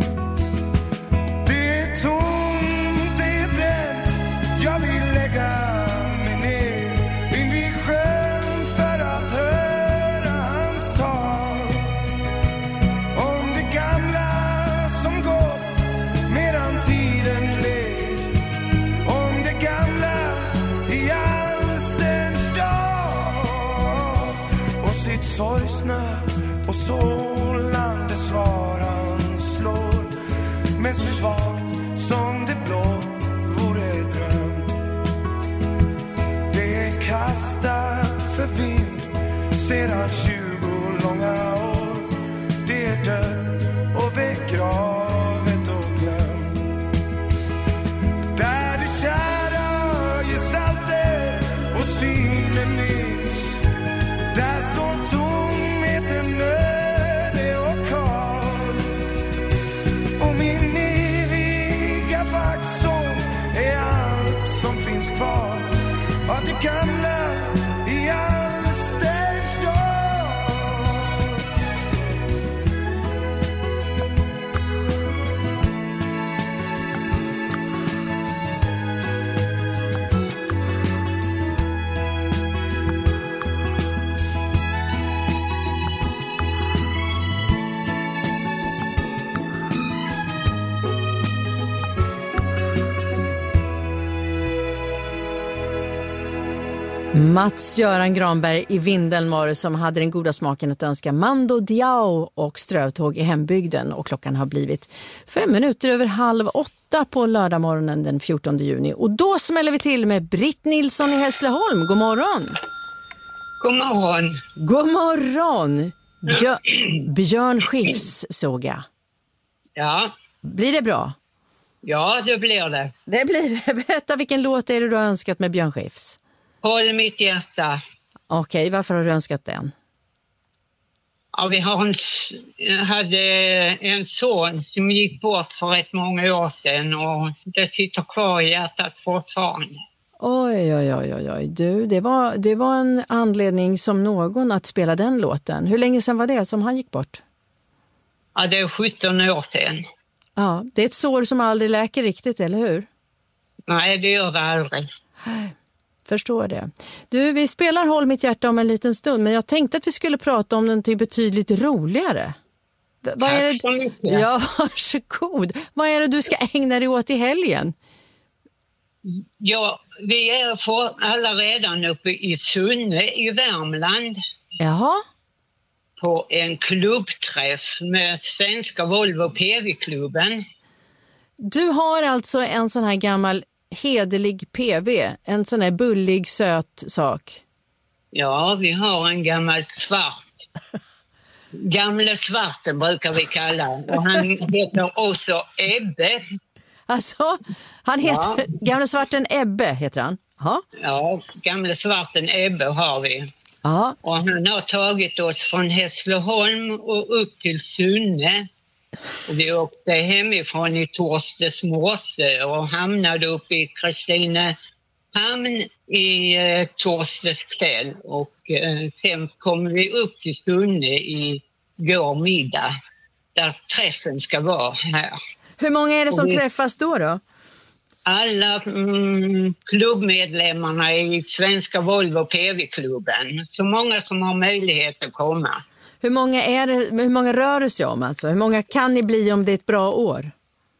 S6: Det är tomt, det är bränt, jag vill lägga mig ner invid sjön för att höra hans tal. Om det gamla som gått medan tiden led. Om det gamla i allstens dag. Och sitt sorgsna och sålande svar han slår. Men så svagt som det blå vore drömt. Det är kastat för vind sedan tjugo långa år. Det är dött och begravet och glömt. Där det kära gestalter och synen minns. Där står tomheten öde och kall. Och min eviga vaxång är allt som finns kvar av det gamla i allstens dag.
S5: Mats-Göran Granberg i Vindeln var det som hade den goda smaken att önska Mando Diao och strövtåg i hembygden. Och klockan har blivit fem minuter över halv åtta på lördagmorgonen den fjortonde juni. Och då smäller vi till med Britt Nilsson i Hässleholm. God morgon!
S10: God morgon!
S5: God morgon! Björ- Björn Skifs såg jag.
S10: Ja.
S5: Blir det bra?
S10: Ja, det blir det.
S5: Det blir det. Berätta, vilken låt är det du har önskat med Björn Skifs?
S10: Håll mitt hjärta.
S5: Okej, varför har du önskat den?
S10: Ja, vi har en, hade en son som gick bort för rätt många år sedan och det sitter kvar i hjärtat fortfarande.
S5: Oj, oj, oj, oj, oj. Du, det var, det var en anledning som någon att spela den låten. Hur länge sedan var det som han gick bort?
S10: Ja, det är sjutton år sedan.
S5: Ja, det är ett sår som aldrig läker riktigt, eller hur?
S10: Nej, det gör det aldrig.
S5: Förstår det. Du, vi spelar Håll mitt hjärta om en liten stund, men jag tänkte att vi skulle prata om någonting betydligt roligare. V- vad är det?
S10: Tack så mycket.
S5: Ja, varsågod. Vad är det du ska ägna dig åt i helgen?
S10: Ja, vi är för alla redan uppe i Sunne i Värmland
S5: Jaha,
S10: på en klubbträff med Svenska Volvo P V-klubben.
S5: du har alltså en sån här gammal hederlig P V, en sån här bullig söt sak.
S10: Ja, vi har en gammal svart. Gamle svarten brukar vi kalla. Och han heter också Ebbe.
S5: Alltså, han heter
S10: Ja.
S5: gamla svarten Ebbe heter han. Ja.
S10: Ja, gamle svarten Ebbe har vi.
S5: Ja.
S10: Och han har tagit oss från Hässleholm och upp till Sunne. Och vi åkte hemifrån i torsdags morse och hamnade uppe i Kristinehamn i eh, torsdags kväll. Och eh, sen kom vi upp till Sunne i går middag där träffen ska vara här.
S5: Hur många är det som
S10: Och vi-
S5: träffas då då?
S10: Alla mm, klubbmedlemmarna i Svenska Volvo P V-klubben. Så många som har möjlighet att komma.
S5: Hur många, är det, hur många rör det sig om alltså? Hur många kan ni bli om det är ett bra år?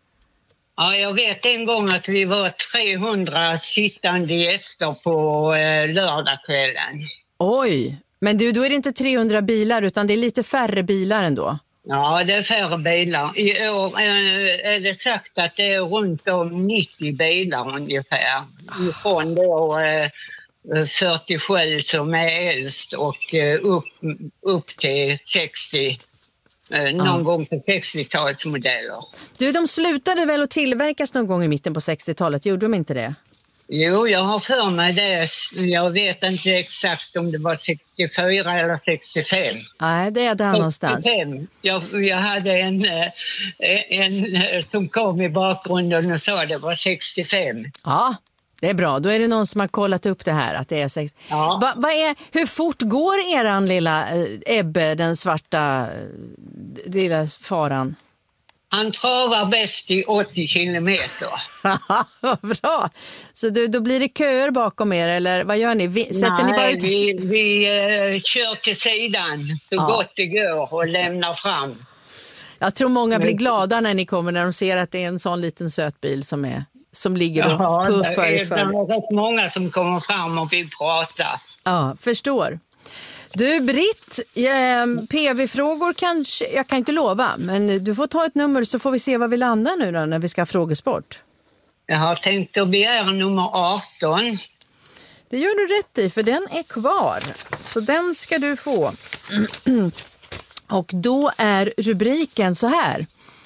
S10: Ja, jag vet en gång att vi var trehundra sittande gäster på eh, lördagskvällen.
S5: Oj, men du, då är det inte trehundra bilar utan det är lite färre bilar ändå.
S10: Ja, det är färre bilar. I år eh, är det sagt att det är runt om nittio bilar ungefär. Från då eh, fyrtiosju som är äldst och eh, upp, upp till sextio. Eh, någon
S5: Ja.
S10: gång på sextiotalsmodeller.
S5: Du, de slutade väl att tillverkas någon gång i mitten på sextiotalet, gjorde de inte det?
S10: Jo, jag har för mig det. Jag vet inte exakt om det var sextiofyra eller sextiofem.
S5: Nej, det är där någonstans.
S10: sextiofem. Jag, jag hade en, eh, en eh, som kom i bakgrunden och sa det var sextiofem.
S5: Ja, det är bra. Då är det någon som har kollat upp det här, att det är sex.
S10: Ja.
S5: Va, vad är, hur fort går eran lilla eh, Ebbe, den svarta eh, lilla faran?
S10: Han travar bäst i åttio kilometer.
S5: Vad bra. Så du, då blir det köer bakom er, eller vad gör ni? Vi, sätter ni bara
S10: Nej,
S5: ut?
S10: vi, vi eh, kör till sidan så
S5: Ja.
S10: gott det går och lämnar fram.
S5: Jag tror många blir glada när ni kommer, när de ser att det är en sån liten söt bil som, är, som ligger och
S10: Ja,
S5: puffar
S10: det
S5: i
S10: är
S5: för.
S10: rätt många som kommer fram och vill prata.
S5: Ja, förstår. Du, Britt, eh, P V-frågor kanske, jag kan inte lova, men du får ta ett nummer så får vi se var vi landar nu då när vi ska ha frågesport.
S10: Jag har tänkt att begära nummer arton.
S5: Det gör du rätt i, för den är kvar. Så den ska du få. Och då är rubriken så här.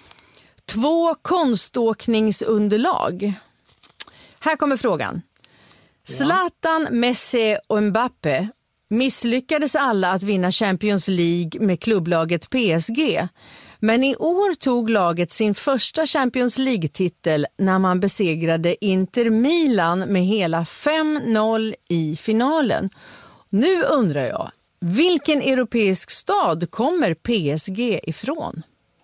S5: Två konståkningsunderlag. Här kommer frågan. Zlatan, Messi och Mbappé misslyckades alla att vinna Champions League med klubblaget P S G. Men i år tog laget sin första Champions League-titel när man besegrade Inter Milan med hela fem noll i finalen. Nu undrar jag, vilken europeisk stad kommer P S G ifrån?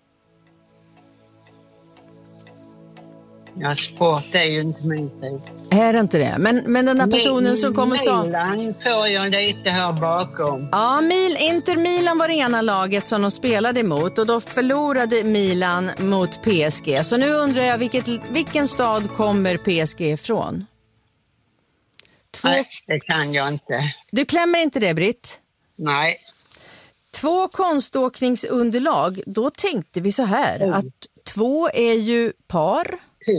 S10: Ja, sport är ju inte min tid.
S5: Är det inte det? Men, men den här personen som kom och sa...
S10: Milan får jag lite här bakom.
S5: Ja, Mil, Inter Milan var det ena laget som de spelade emot och då förlorade Milan mot P S G. Så nu undrar jag, vilket, vilken stad kommer P S G ifrån? Två...
S10: Nej, det kan jag inte.
S5: Du klämmer inte det, Britt?
S10: Nej.
S5: Två konståkningsunderlag, då tänkte vi så här att två är ju par.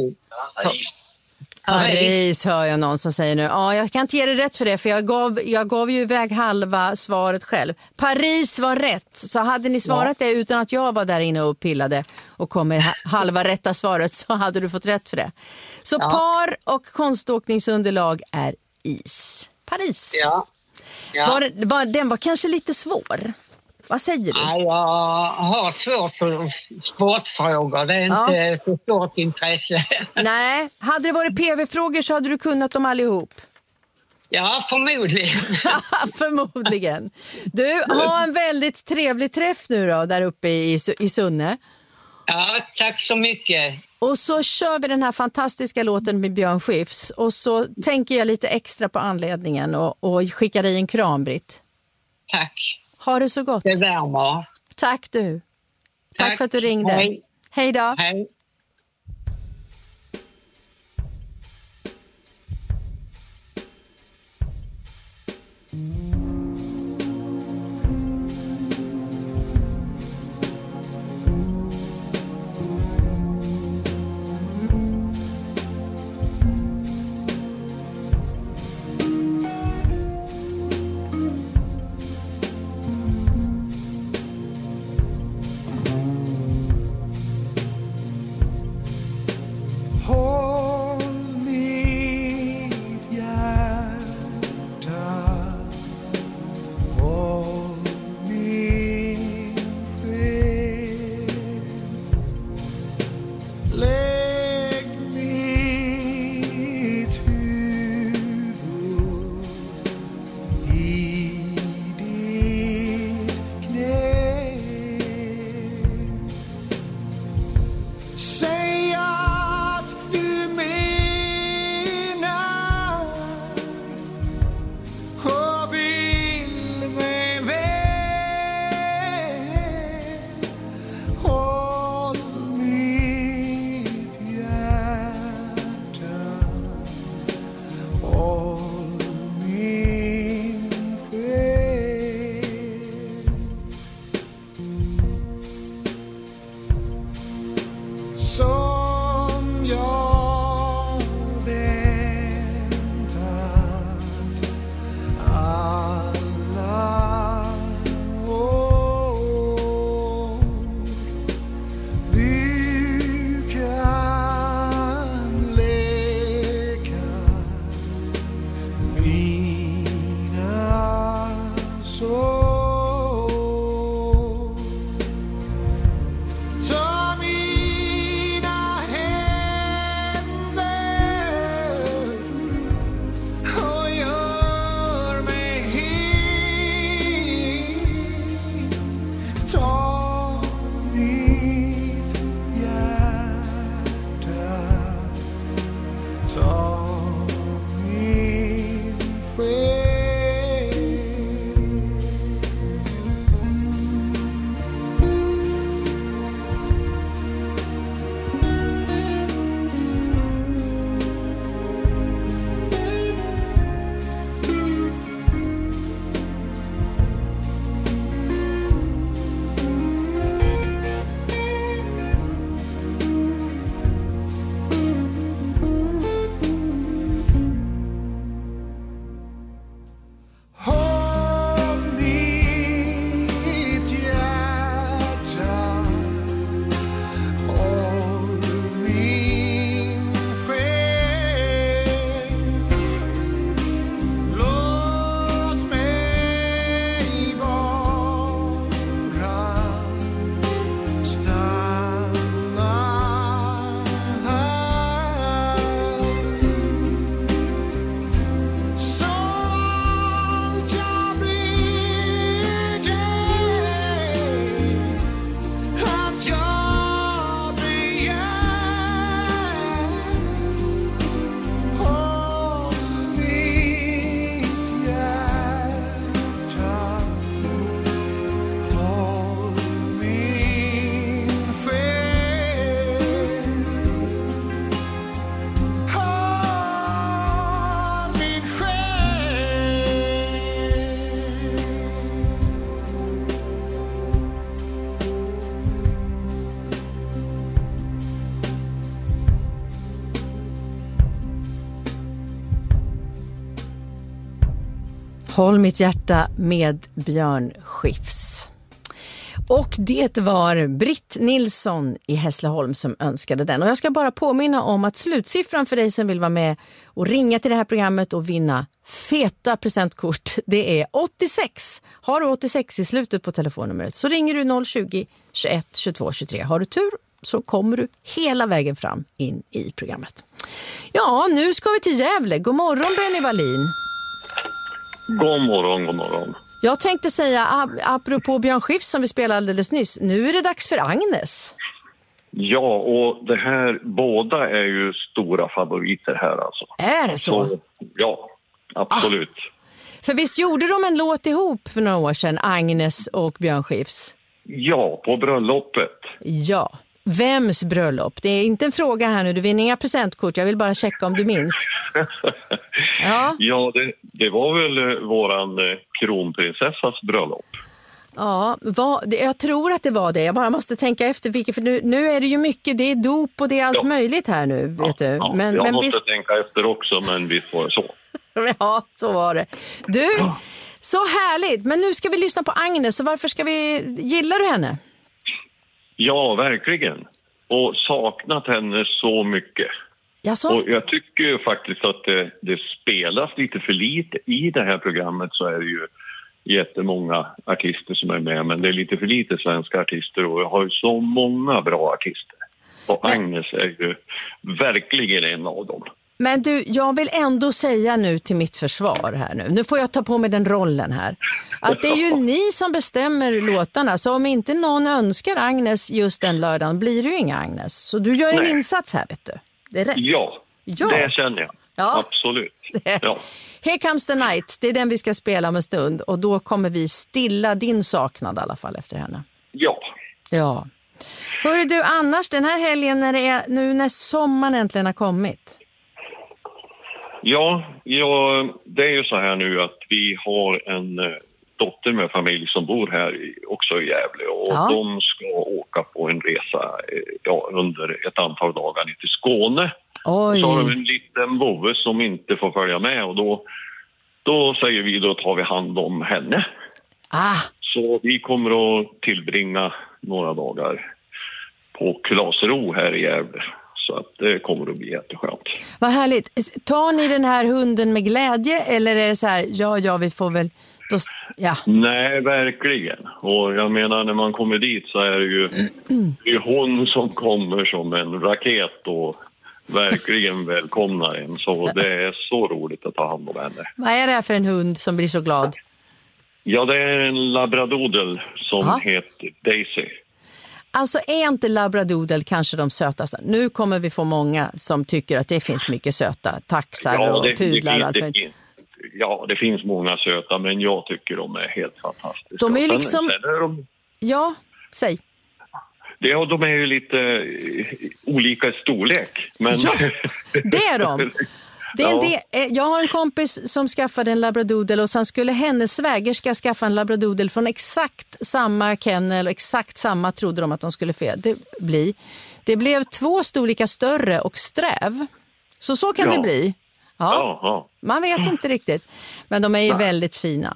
S5: Paris hör jag någon som säger nu. Ja, jag kan inte ge det rätt för det, för jag gav, jag gav ju iväg halva svaret själv. Paris var rätt, så hade ni svarat det utan att jag var där inne och pillade och kom med halva rätta svaret, så hade du fått rätt för det. Så
S10: Ja.
S5: par och konståkningsunderlag är is. Paris.
S10: Ja. Ja.
S5: Var, var, den var kanske lite svår. Vad säger du?
S10: Ja, jag har svårt för sportfrågor. Det är
S5: Ja.
S10: inte så stort intresse.
S5: Nej, hade det varit P V-frågor så hade du kunnat dem allihop.
S10: Ja, förmodligen.
S5: Förmodligen. Du, ha en väldigt trevlig träff nu då, där uppe i, i Sunne.
S10: Ja, tack så mycket.
S5: Och så kör vi den här fantastiska låten med Björn Skifs. Och så tänker jag lite extra på anledningen och, och skickar dig en kram, Britt.
S10: Tack.
S5: Ha det så gott.
S10: Det värmer.
S5: Tack du. Tack, Tack för att du ringde.
S10: Hej.
S5: Hej då.
S10: Hej.
S5: Håll mitt hjärta med Björn Skifs. Och det var Britt Nilsson i Hässleholm som önskade den. Och jag ska bara påminna om att slutsiffran för dig som vill vara med och ringa till det här programmet och vinna feta presentkort, det är åttiosex. Har du åttiosex i slutet på telefonnumret så ringer du noll tjugo, tjugoett, tjugotvå, tjugotre. Har du tur så kommer du hela vägen fram in i programmet. Ja, nu ska vi till Gävle. God morgon, Benny Wallin.
S11: God morgon, god morgon.
S5: Jag tänkte säga, apropå Björn Skifs som vi spelade alldeles nyss, nu är det dags för Agnes.
S11: Ja, och det här, båda är ju stora favoriter här alltså.
S5: Är det så?
S11: så ja, absolut.
S5: Ah, för visst gjorde de en låt ihop för några år sedan, Agnes och Björn Skifs?
S11: Ja, på bröllopet.
S5: Ja, vems bröllop? Det är inte en fråga här nu, du vinner inga presentkort, jag vill bara checka om du minns. Ja,
S11: ja det, det var väl våran eh, kronprinsessas bröllop.
S5: Ja, vad, jag tror att det var det. Jag bara måste tänka efter vilket, för nu, nu är det ju mycket, det är dop och det är allt ja. möjligt här nu, vet
S11: ja,
S5: du.
S11: Ja,
S5: men,
S11: jag
S5: men
S11: måste
S5: visst...
S11: tänka efter också, men visst var det så.
S5: Ja, så var det. Du, ja. Så härligt. Men nu ska vi lyssna på Agnes, så varför ska vi, gillar du henne?
S11: Ja, verkligen. Och saknat henne så mycket.
S5: Jaså?
S11: Och jag tycker ju faktiskt att det, det spelas lite för lite. I det här programmet så är det ju jättemånga artister som är med, men det är lite för lite svenska artister och jag har ju så många bra artister. Och men... Agnes är ju verkligen en av dem.
S5: Men du, jag vill ändå säga nu till mitt försvar här nu. Nu får jag ta på mig den rollen här. Att det är ju ni som bestämmer låtarna. Så om inte någon önskar Agnes just den lördagen blir det ju inga Agnes. Så du gör en Nej. insats här, vet du. Det är rätt.
S11: Ja, ja. Det känner jag. Ja. Absolut. Ja.
S5: Here Comes the Night, det är den vi ska spela om en stund. Och då kommer vi stilla din saknad i alla fall efter henne.
S11: Ja.
S5: Ja. Hörru du, annars den här helgen när det är, nu när sommaren äntligen har kommit.
S11: Ja, ja, det är ju så här nu att vi har en eh, dotter med familj som bor här i, också i Gävle. Och ja. de ska åka på en resa eh, ja, under ett antal dagar ner till Skåne.
S5: Oj.
S11: Så har vi en liten vovve som inte får följa med och då, då säger vi då tar vi hand om henne.
S5: Ah.
S11: Så vi kommer att tillbringa några dagar på Klasero här i Gävle. Så att det kommer att bli jätteskönt.
S5: Vad härligt. Tar ni den här hunden med glädje eller är det så här, ja, ja, vi får väl... Då, ja.
S11: Nej, verkligen. Och jag menar, när man kommer dit så är det ju det är hon som kommer som en raket och verkligen välkomnar en. Så det är så roligt att ta hand om henne.
S5: Vad är det här för en hund som blir så glad?
S11: Ja, det är en labradoodle som Aha. heter Daisy.
S5: Alltså är inte labradoodle kanske de sötaste? Nu kommer vi få många som tycker att det finns mycket söta taxar ja, och det, pudlar och allt.
S11: Det, det, ja, det finns många söta, men jag tycker de är helt fantastiska.
S5: De är ju liksom...
S11: Sen, sen är de...
S5: Ja, säg.
S11: Ja, de är ju lite uh, olika storlek. Men...
S5: Ja, det är de. Det är en del, jag har en kompis som skaffade en labradoodle och sen skulle hennes svägerska skaffa en labradoodle från exakt samma kennel och exakt samma trodde de att de skulle få det bli. Det blev två storlekar större och sträv. Så så kan ja. det bli. Ja. Ja, ja. Man vet inte riktigt. Men de är ju Nej. väldigt fina.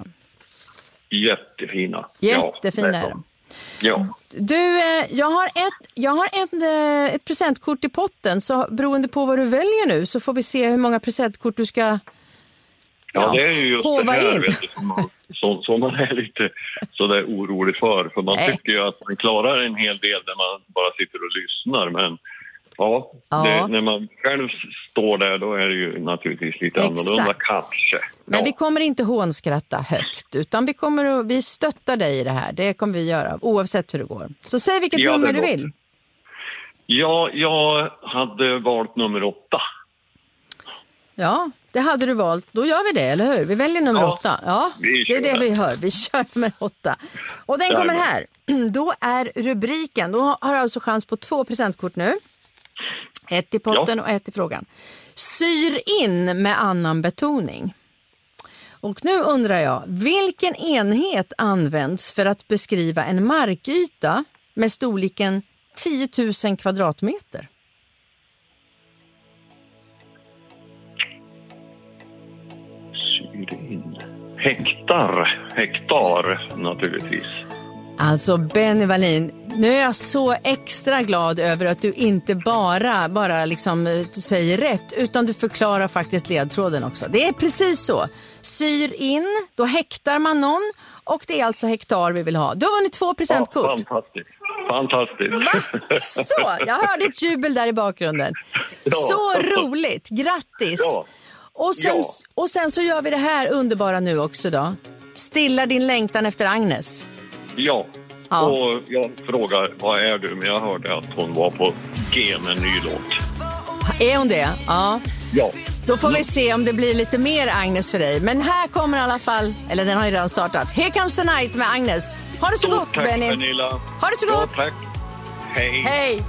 S11: Jättefina.
S5: Jättefina ja, är de.
S11: Ja.
S5: Du, jag har, ett, jag har ett, ett presentkort i potten så beroende på vad du väljer nu så får vi se hur många presentkort du ska ja,
S11: ja det är ju just det här
S5: in.
S11: Vet du, som, man, som, som man är lite så där orolig för. För man Nej. tycker ju att man klarar en hel del när man bara sitter och lyssnar. Men ja, ja. Det, när man själv står där då är det ju naturligtvis lite Exakt. annorlunda kanske.
S5: Men
S11: ja.
S5: vi kommer inte hånskratta högt utan vi kommer att, vi stöttar dig i det här. Det kommer vi göra oavsett hur det går. Så säg vilket ja, nummer du vill.
S11: Ja, jag hade valt nummer åtta.
S5: Ja, det hade du valt. Då gör vi det, eller hur? Vi väljer nummer ja, åtta. Ja, det är det vi hör. Vi kör nummer åtta. Och den kommer här. Då är rubriken. Då har du alltså chans på två presentkort nu. Ett i potten ja. och ett i frågan. Syr in med annan betoning. Och nu undrar jag, vilken enhet används för att beskriva en markyta med storleken tio tusen kvadratmeter?
S11: Syr in. Hektar. Hektar naturligtvis.
S5: Alltså Benny Wallin, nu är jag så extra glad över att du inte bara, bara liksom säger rätt, utan du förklarar faktiskt ledtråden också. Det är precis så. Syr in, då häktar man någon och det är alltså hektar vi vill ha. Du har vunnit två presentkort.
S11: Ja, fantastiskt. Fantastiskt.
S5: Va? Så, jag hörde ett jubel där i bakgrunden. Ja. Så roligt, grattis. Ja. Och, sen, ja. och sen så gör vi det här underbara nu också då. Stilla din längtan efter Agnes.
S11: Ja. ja, och jag frågar, vad är du? Men jag hörde att hon var på G med en ny låt.
S5: Är hon det? Ja.
S11: Ja.
S5: Då får vi se om det blir lite mer Agnes för dig. Men här kommer i alla fall, eller den har ju redan startat. Here Comes the Night med Agnes. Ha det så gott,
S11: tack,
S5: Benny.
S11: Pernilla.
S5: Ha det så gott.
S11: Ja, tack. Hej.
S5: Hej.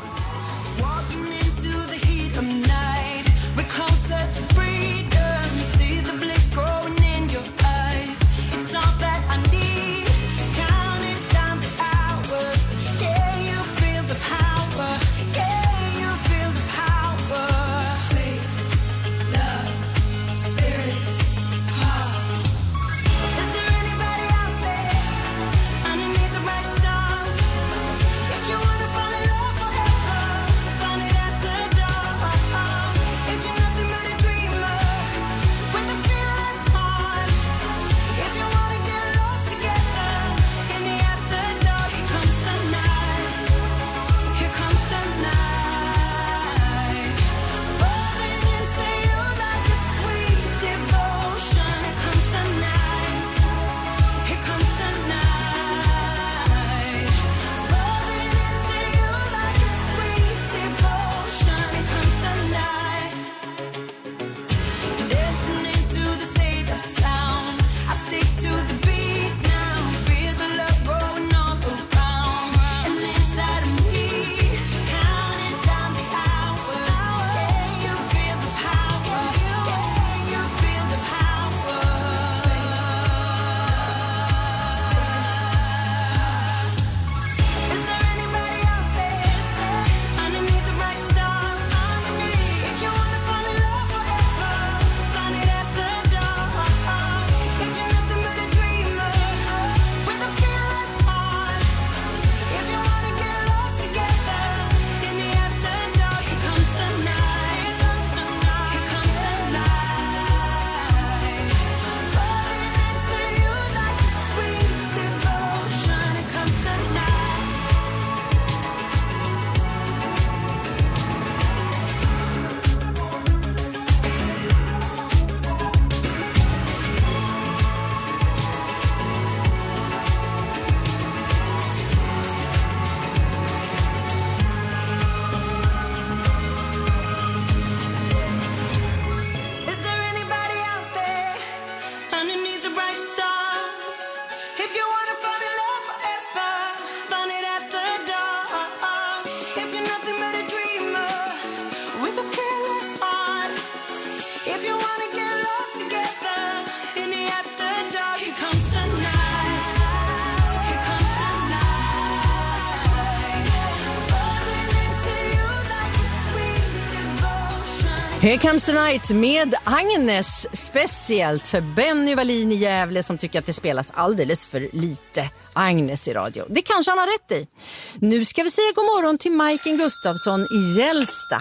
S5: Here Comes the Night med Agnes, speciellt för Benny Wallin i Gävle som tycker att det spelas alldeles för lite Agnes i radio. Det kanske han har rätt i. Nu ska vi säga god morgon till Majken Gustafsson i Gällsta.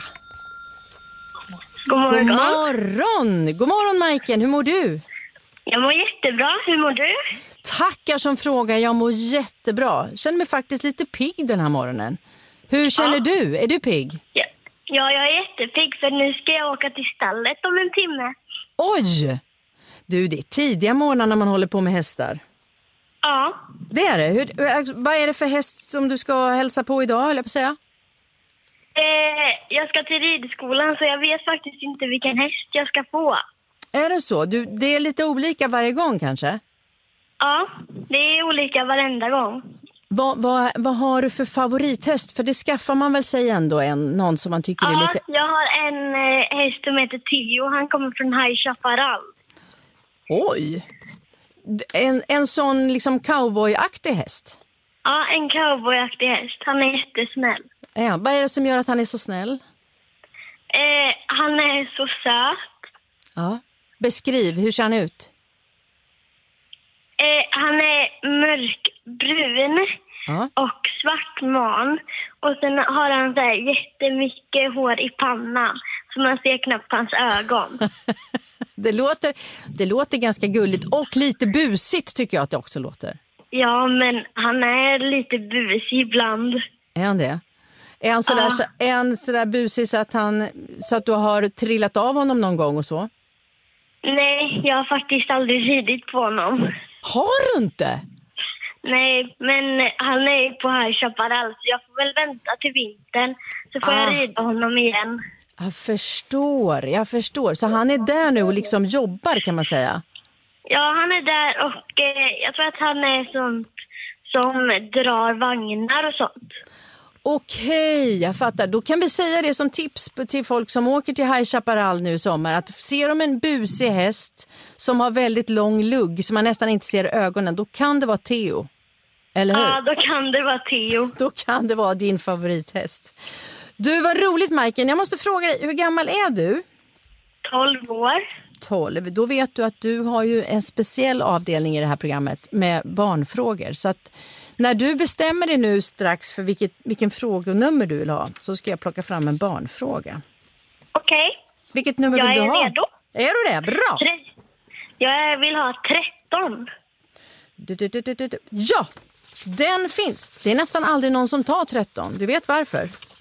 S12: God morgon.
S5: God morgon, god morgon Majken, hur mår du?
S12: Jag mår jättebra, hur mår du?
S5: Tackar som frågar, jag mår jättebra. Känner mig faktiskt lite pigg den här morgonen. Hur känner ja. du? Är du pigg?
S12: Ja. Ja, jag är jättepigg för nu ska jag åka till stallet om en timme.
S5: Oj! Du, det är tidiga morgnar när man håller på med hästar.
S12: Ja.
S5: Det är det. Hur, vad är det för häst som du ska hälsa på idag, höll jag på att säga?
S12: Eh, jag ska till ridskolan så jag vet faktiskt inte vilken häst jag ska få.
S5: Är det så? Du, det är lite olika varje gång kanske?
S12: Ja, det är olika varenda gång.
S5: Vad, vad, vad har du för favorithäst? För det skaffar man väl sig ändå en, någon som man tycker
S12: ja,
S5: är lite...
S12: jag har en eh, häst som heter Tio. Han kommer från High Chaparral.
S5: Oj! En, en sån liksom cowboyaktig häst?
S12: Ja, en cowboyaktig häst. Han är jättesnäll.
S5: Ja, vad är det som gör att han är så snäll?
S12: Eh, han är så söt.
S5: Ja. Beskriv, hur ser han ut?
S12: Eh, han är mörkbrun
S5: Ja.
S12: och svart man. Och sen har han så här jättemycket hår i pannan. Så man ser knappt hans ögon.
S5: Det låter, det låter ganska gulligt och lite busigt tycker jag att det också låter.
S12: Ja, men han är lite busig ibland.
S5: Är han det? Är han sådär,
S12: Ja.
S5: så, är han sådär busig så att, han, så att du har trillat av honom någon gång och så?
S12: Nej, jag har faktiskt aldrig ridit på honom.
S5: Har du inte?
S12: Nej, men han är på High Chaparral så jag får väl vänta till vintern. Så får
S5: Ah.
S12: jag rida honom igen.
S5: Jag förstår, jag förstår. Så han är där nu och liksom jobbar kan man säga?
S12: Ja, han är där och eh, jag tror att han är sånt som drar vagnar och sånt.
S5: Okej, jag fattar. Då kan vi säga det som tips till folk som åker till High Chaparral nu i sommar. Att ser de en busig häst som har väldigt lång lugg som man nästan inte ser ögonen, då kan det vara Theo. Eller hur?
S12: Ja, då kan det vara Theo.
S5: Då kan det vara din favorithäst. Du, var roligt Majken. Jag måste fråga dig, hur gammal är du?
S12: tolv år.
S5: tolv. Då vet du att du har ju en speciell avdelning i det här programmet med barnfrågor. Så att när du bestämmer dig nu strax för vilket, vilken frågenummer du vill ha så ska jag plocka fram en barnfråga.
S12: Okej.
S5: Vilket nummer
S12: Jag
S5: vill du
S12: är
S5: ha?
S12: redo.
S5: Är du det? Bra!
S12: Tre- Jag vill ha tretton.
S5: Du, du, du, du, du. Ja, den finns. Det är nästan aldrig någon som tar tretton. Du vet varför?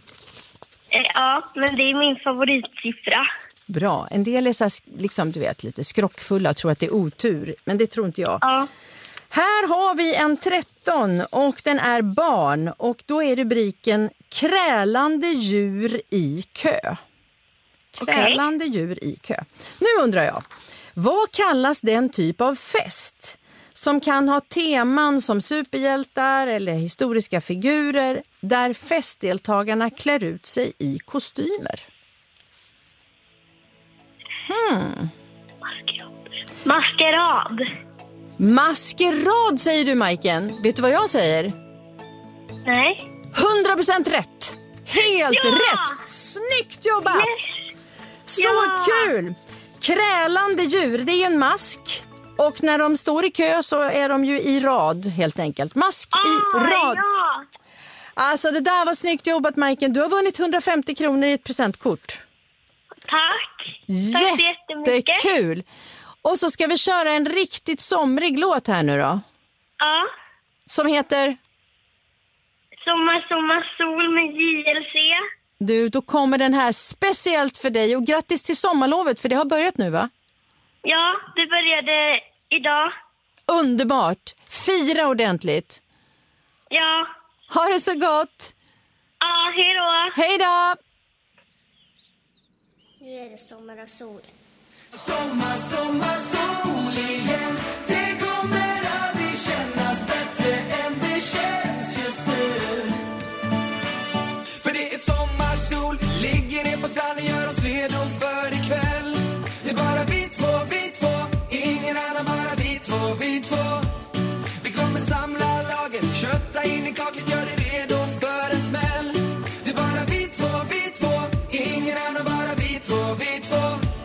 S12: Eh, Ja, men det är min favoritsiffra.
S5: Bra. En del är så här, liksom, du vet, lite skrockfulla och tror att det är otur. Men det tror inte jag.
S12: Ja.
S5: Här har vi en tretton och den är barn. Och då är rubriken krälande djur i kö. Krälande djur i kö. Nu undrar jag, vad kallas den typ av fest som kan ha teman som superhjältar eller historiska figurer där festdeltagarna klär ut sig i kostymer? Hmm.
S12: Maskerad.
S5: Maskerad säger du, Majken. Vet du vad jag säger?
S12: Nej.
S5: hundra procent rätt. Helt
S12: Ja!
S5: rätt. Snyggt jobbat.
S12: Yes.
S5: Så
S12: Ja!
S5: kul. Krälande djur, det är ju en mask. Och när de står i kö så är de ju i rad helt enkelt. Mask i
S12: Ah,
S5: rad.
S12: Ja.
S5: Alltså det där var snyggt jobbat, Majken. Du har vunnit hundrafemtio kronor i ett presentkort.
S12: Tack. Tack så jättemycket.
S5: Jättekul. Och så ska vi köra en riktigt somrig låt här nu då.
S12: Ja.
S5: Som heter...
S12: Sommar, sommar, sol med J L C.
S5: Du, då kommer den här speciellt för dig. Och grattis till sommarlovet, för det har börjat nu, va?
S12: Ja, det började idag.
S5: Underbart. Fira ordentligt.
S12: Ja.
S5: Ha det så gott.
S12: Ja, hej då.
S5: Hej då.
S12: Nu är det sommar och sol.
S6: Sommar, sommar, sol igen. Det kommer aldrig kännas bättre än det känns just nu. För det är sommarsol, ligger ner på stranden, gör oss redo för ikväll. Det är bara vi två, vi två, ingen annan, bara vi två, vi två. Vi kommer samla laget, kötta in i kaklet, gör det redo för en smäll. Det är bara vi två, vi två, ingen annan, bara vi två, vi två.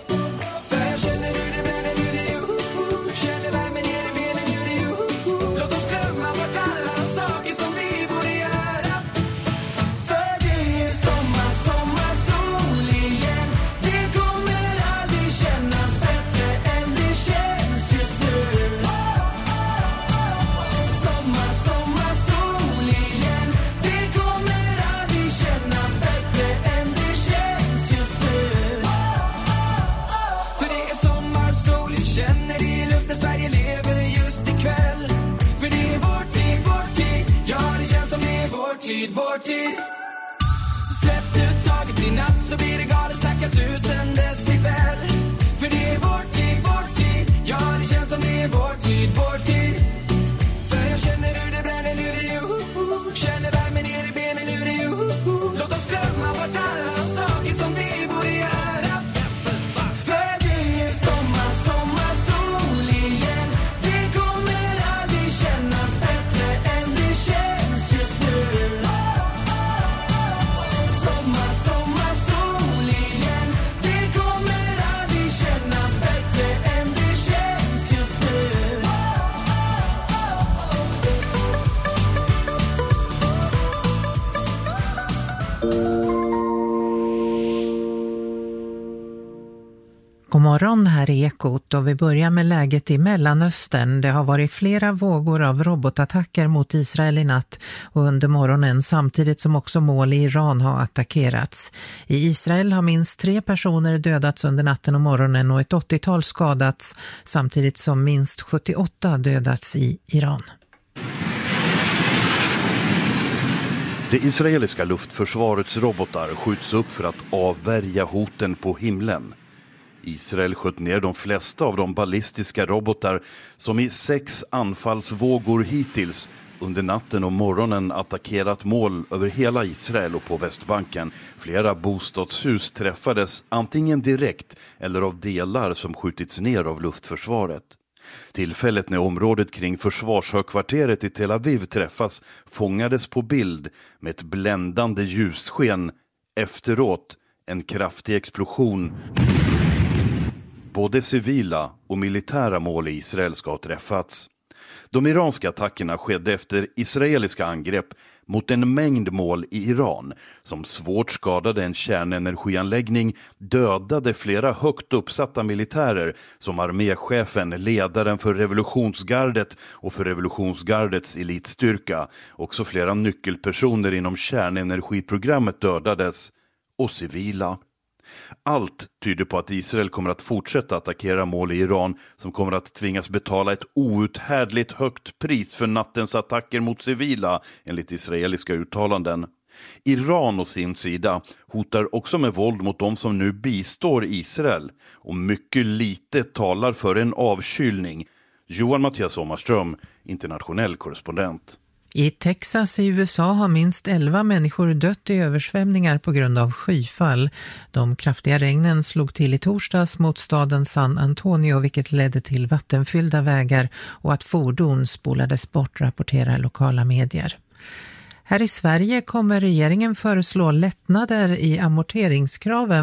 S6: Vår tid. Släpp ut taget i natt så blir det galet, snacka tusen decibel. För det är vår tid, vår tid. Ja, det känns som det är vår tid, vår tid. För jag känner hur det bränner nu, det är uh, känner värmen ner i benen nu, det är uh, låt oss glömma bort alla saker som vi borde göra. För det är sommar, sommar, sol igen. Det kommer aldrig kännas bättre än det känns just nu. Sommar, sommar, sol igen. Det kommer aldrig kännas bättre än det känns just nu.
S3: morgon, här är Ekot och vi börjar med läget i Mellanöstern. Det har varit flera vågor av robotattacker mot Israel i natt och under morgonen samtidigt som också mål i Iran har attackerats. I Israel har minst tre personer dödats under natten och morgonen och ett åttiotal skadats samtidigt som minst sjuttioåtta dödats i Iran.
S13: Det israeliska luftförsvarets robotar skjuts upp för att avvärja hoten på himlen. Israel sköt ner de flesta av de ballistiska robotar som i sex anfallsvågor hittills under natten och morgonen attackerat mål över hela Israel och på Västbanken. Flera bostadshus träffades antingen direkt eller av delar som skjutits ner av luftförsvaret. Tillfället när området kring försvarshögkvarteret i Tel Aviv träffas fångades på bild med ett bländande ljussken. Efteråt en kraftig explosion. Både civila och militära mål i Israel ska ha träffats. De iranska attackerna skedde efter israeliska angrepp mot en mängd mål i Iran som svårt skadade en kärnenergianläggning, dödade flera högt uppsatta militärer som arméchefen, ledaren för revolutionsgardet och för revolutionsgardets elitstyrka. Också flera nyckelpersoner inom kärnenergiprogrammet dödades och civila. Allt tyder på att Israel kommer att fortsätta attackera mål i Iran som kommer att tvingas betala ett outhärdligt högt pris för nattens attacker mot civila, enligt israeliska uttalanden. Iran å sin sida hotar också med våld mot de som nu bistår Israel och mycket lite talar för en avkylning. Johan Mattias Sommarström, internationell korrespondent.
S3: I Texas i U S A har minst elva människor dött i översvämningar på grund av skyfall. De kraftiga regnen slog till i torsdags mot staden San Antonio, vilket ledde till vattenfyllda vägar och att fordon spolades bort, rapporterar lokala medier. Här i Sverige kommer regeringen föreslå lättnader i amorteringskraven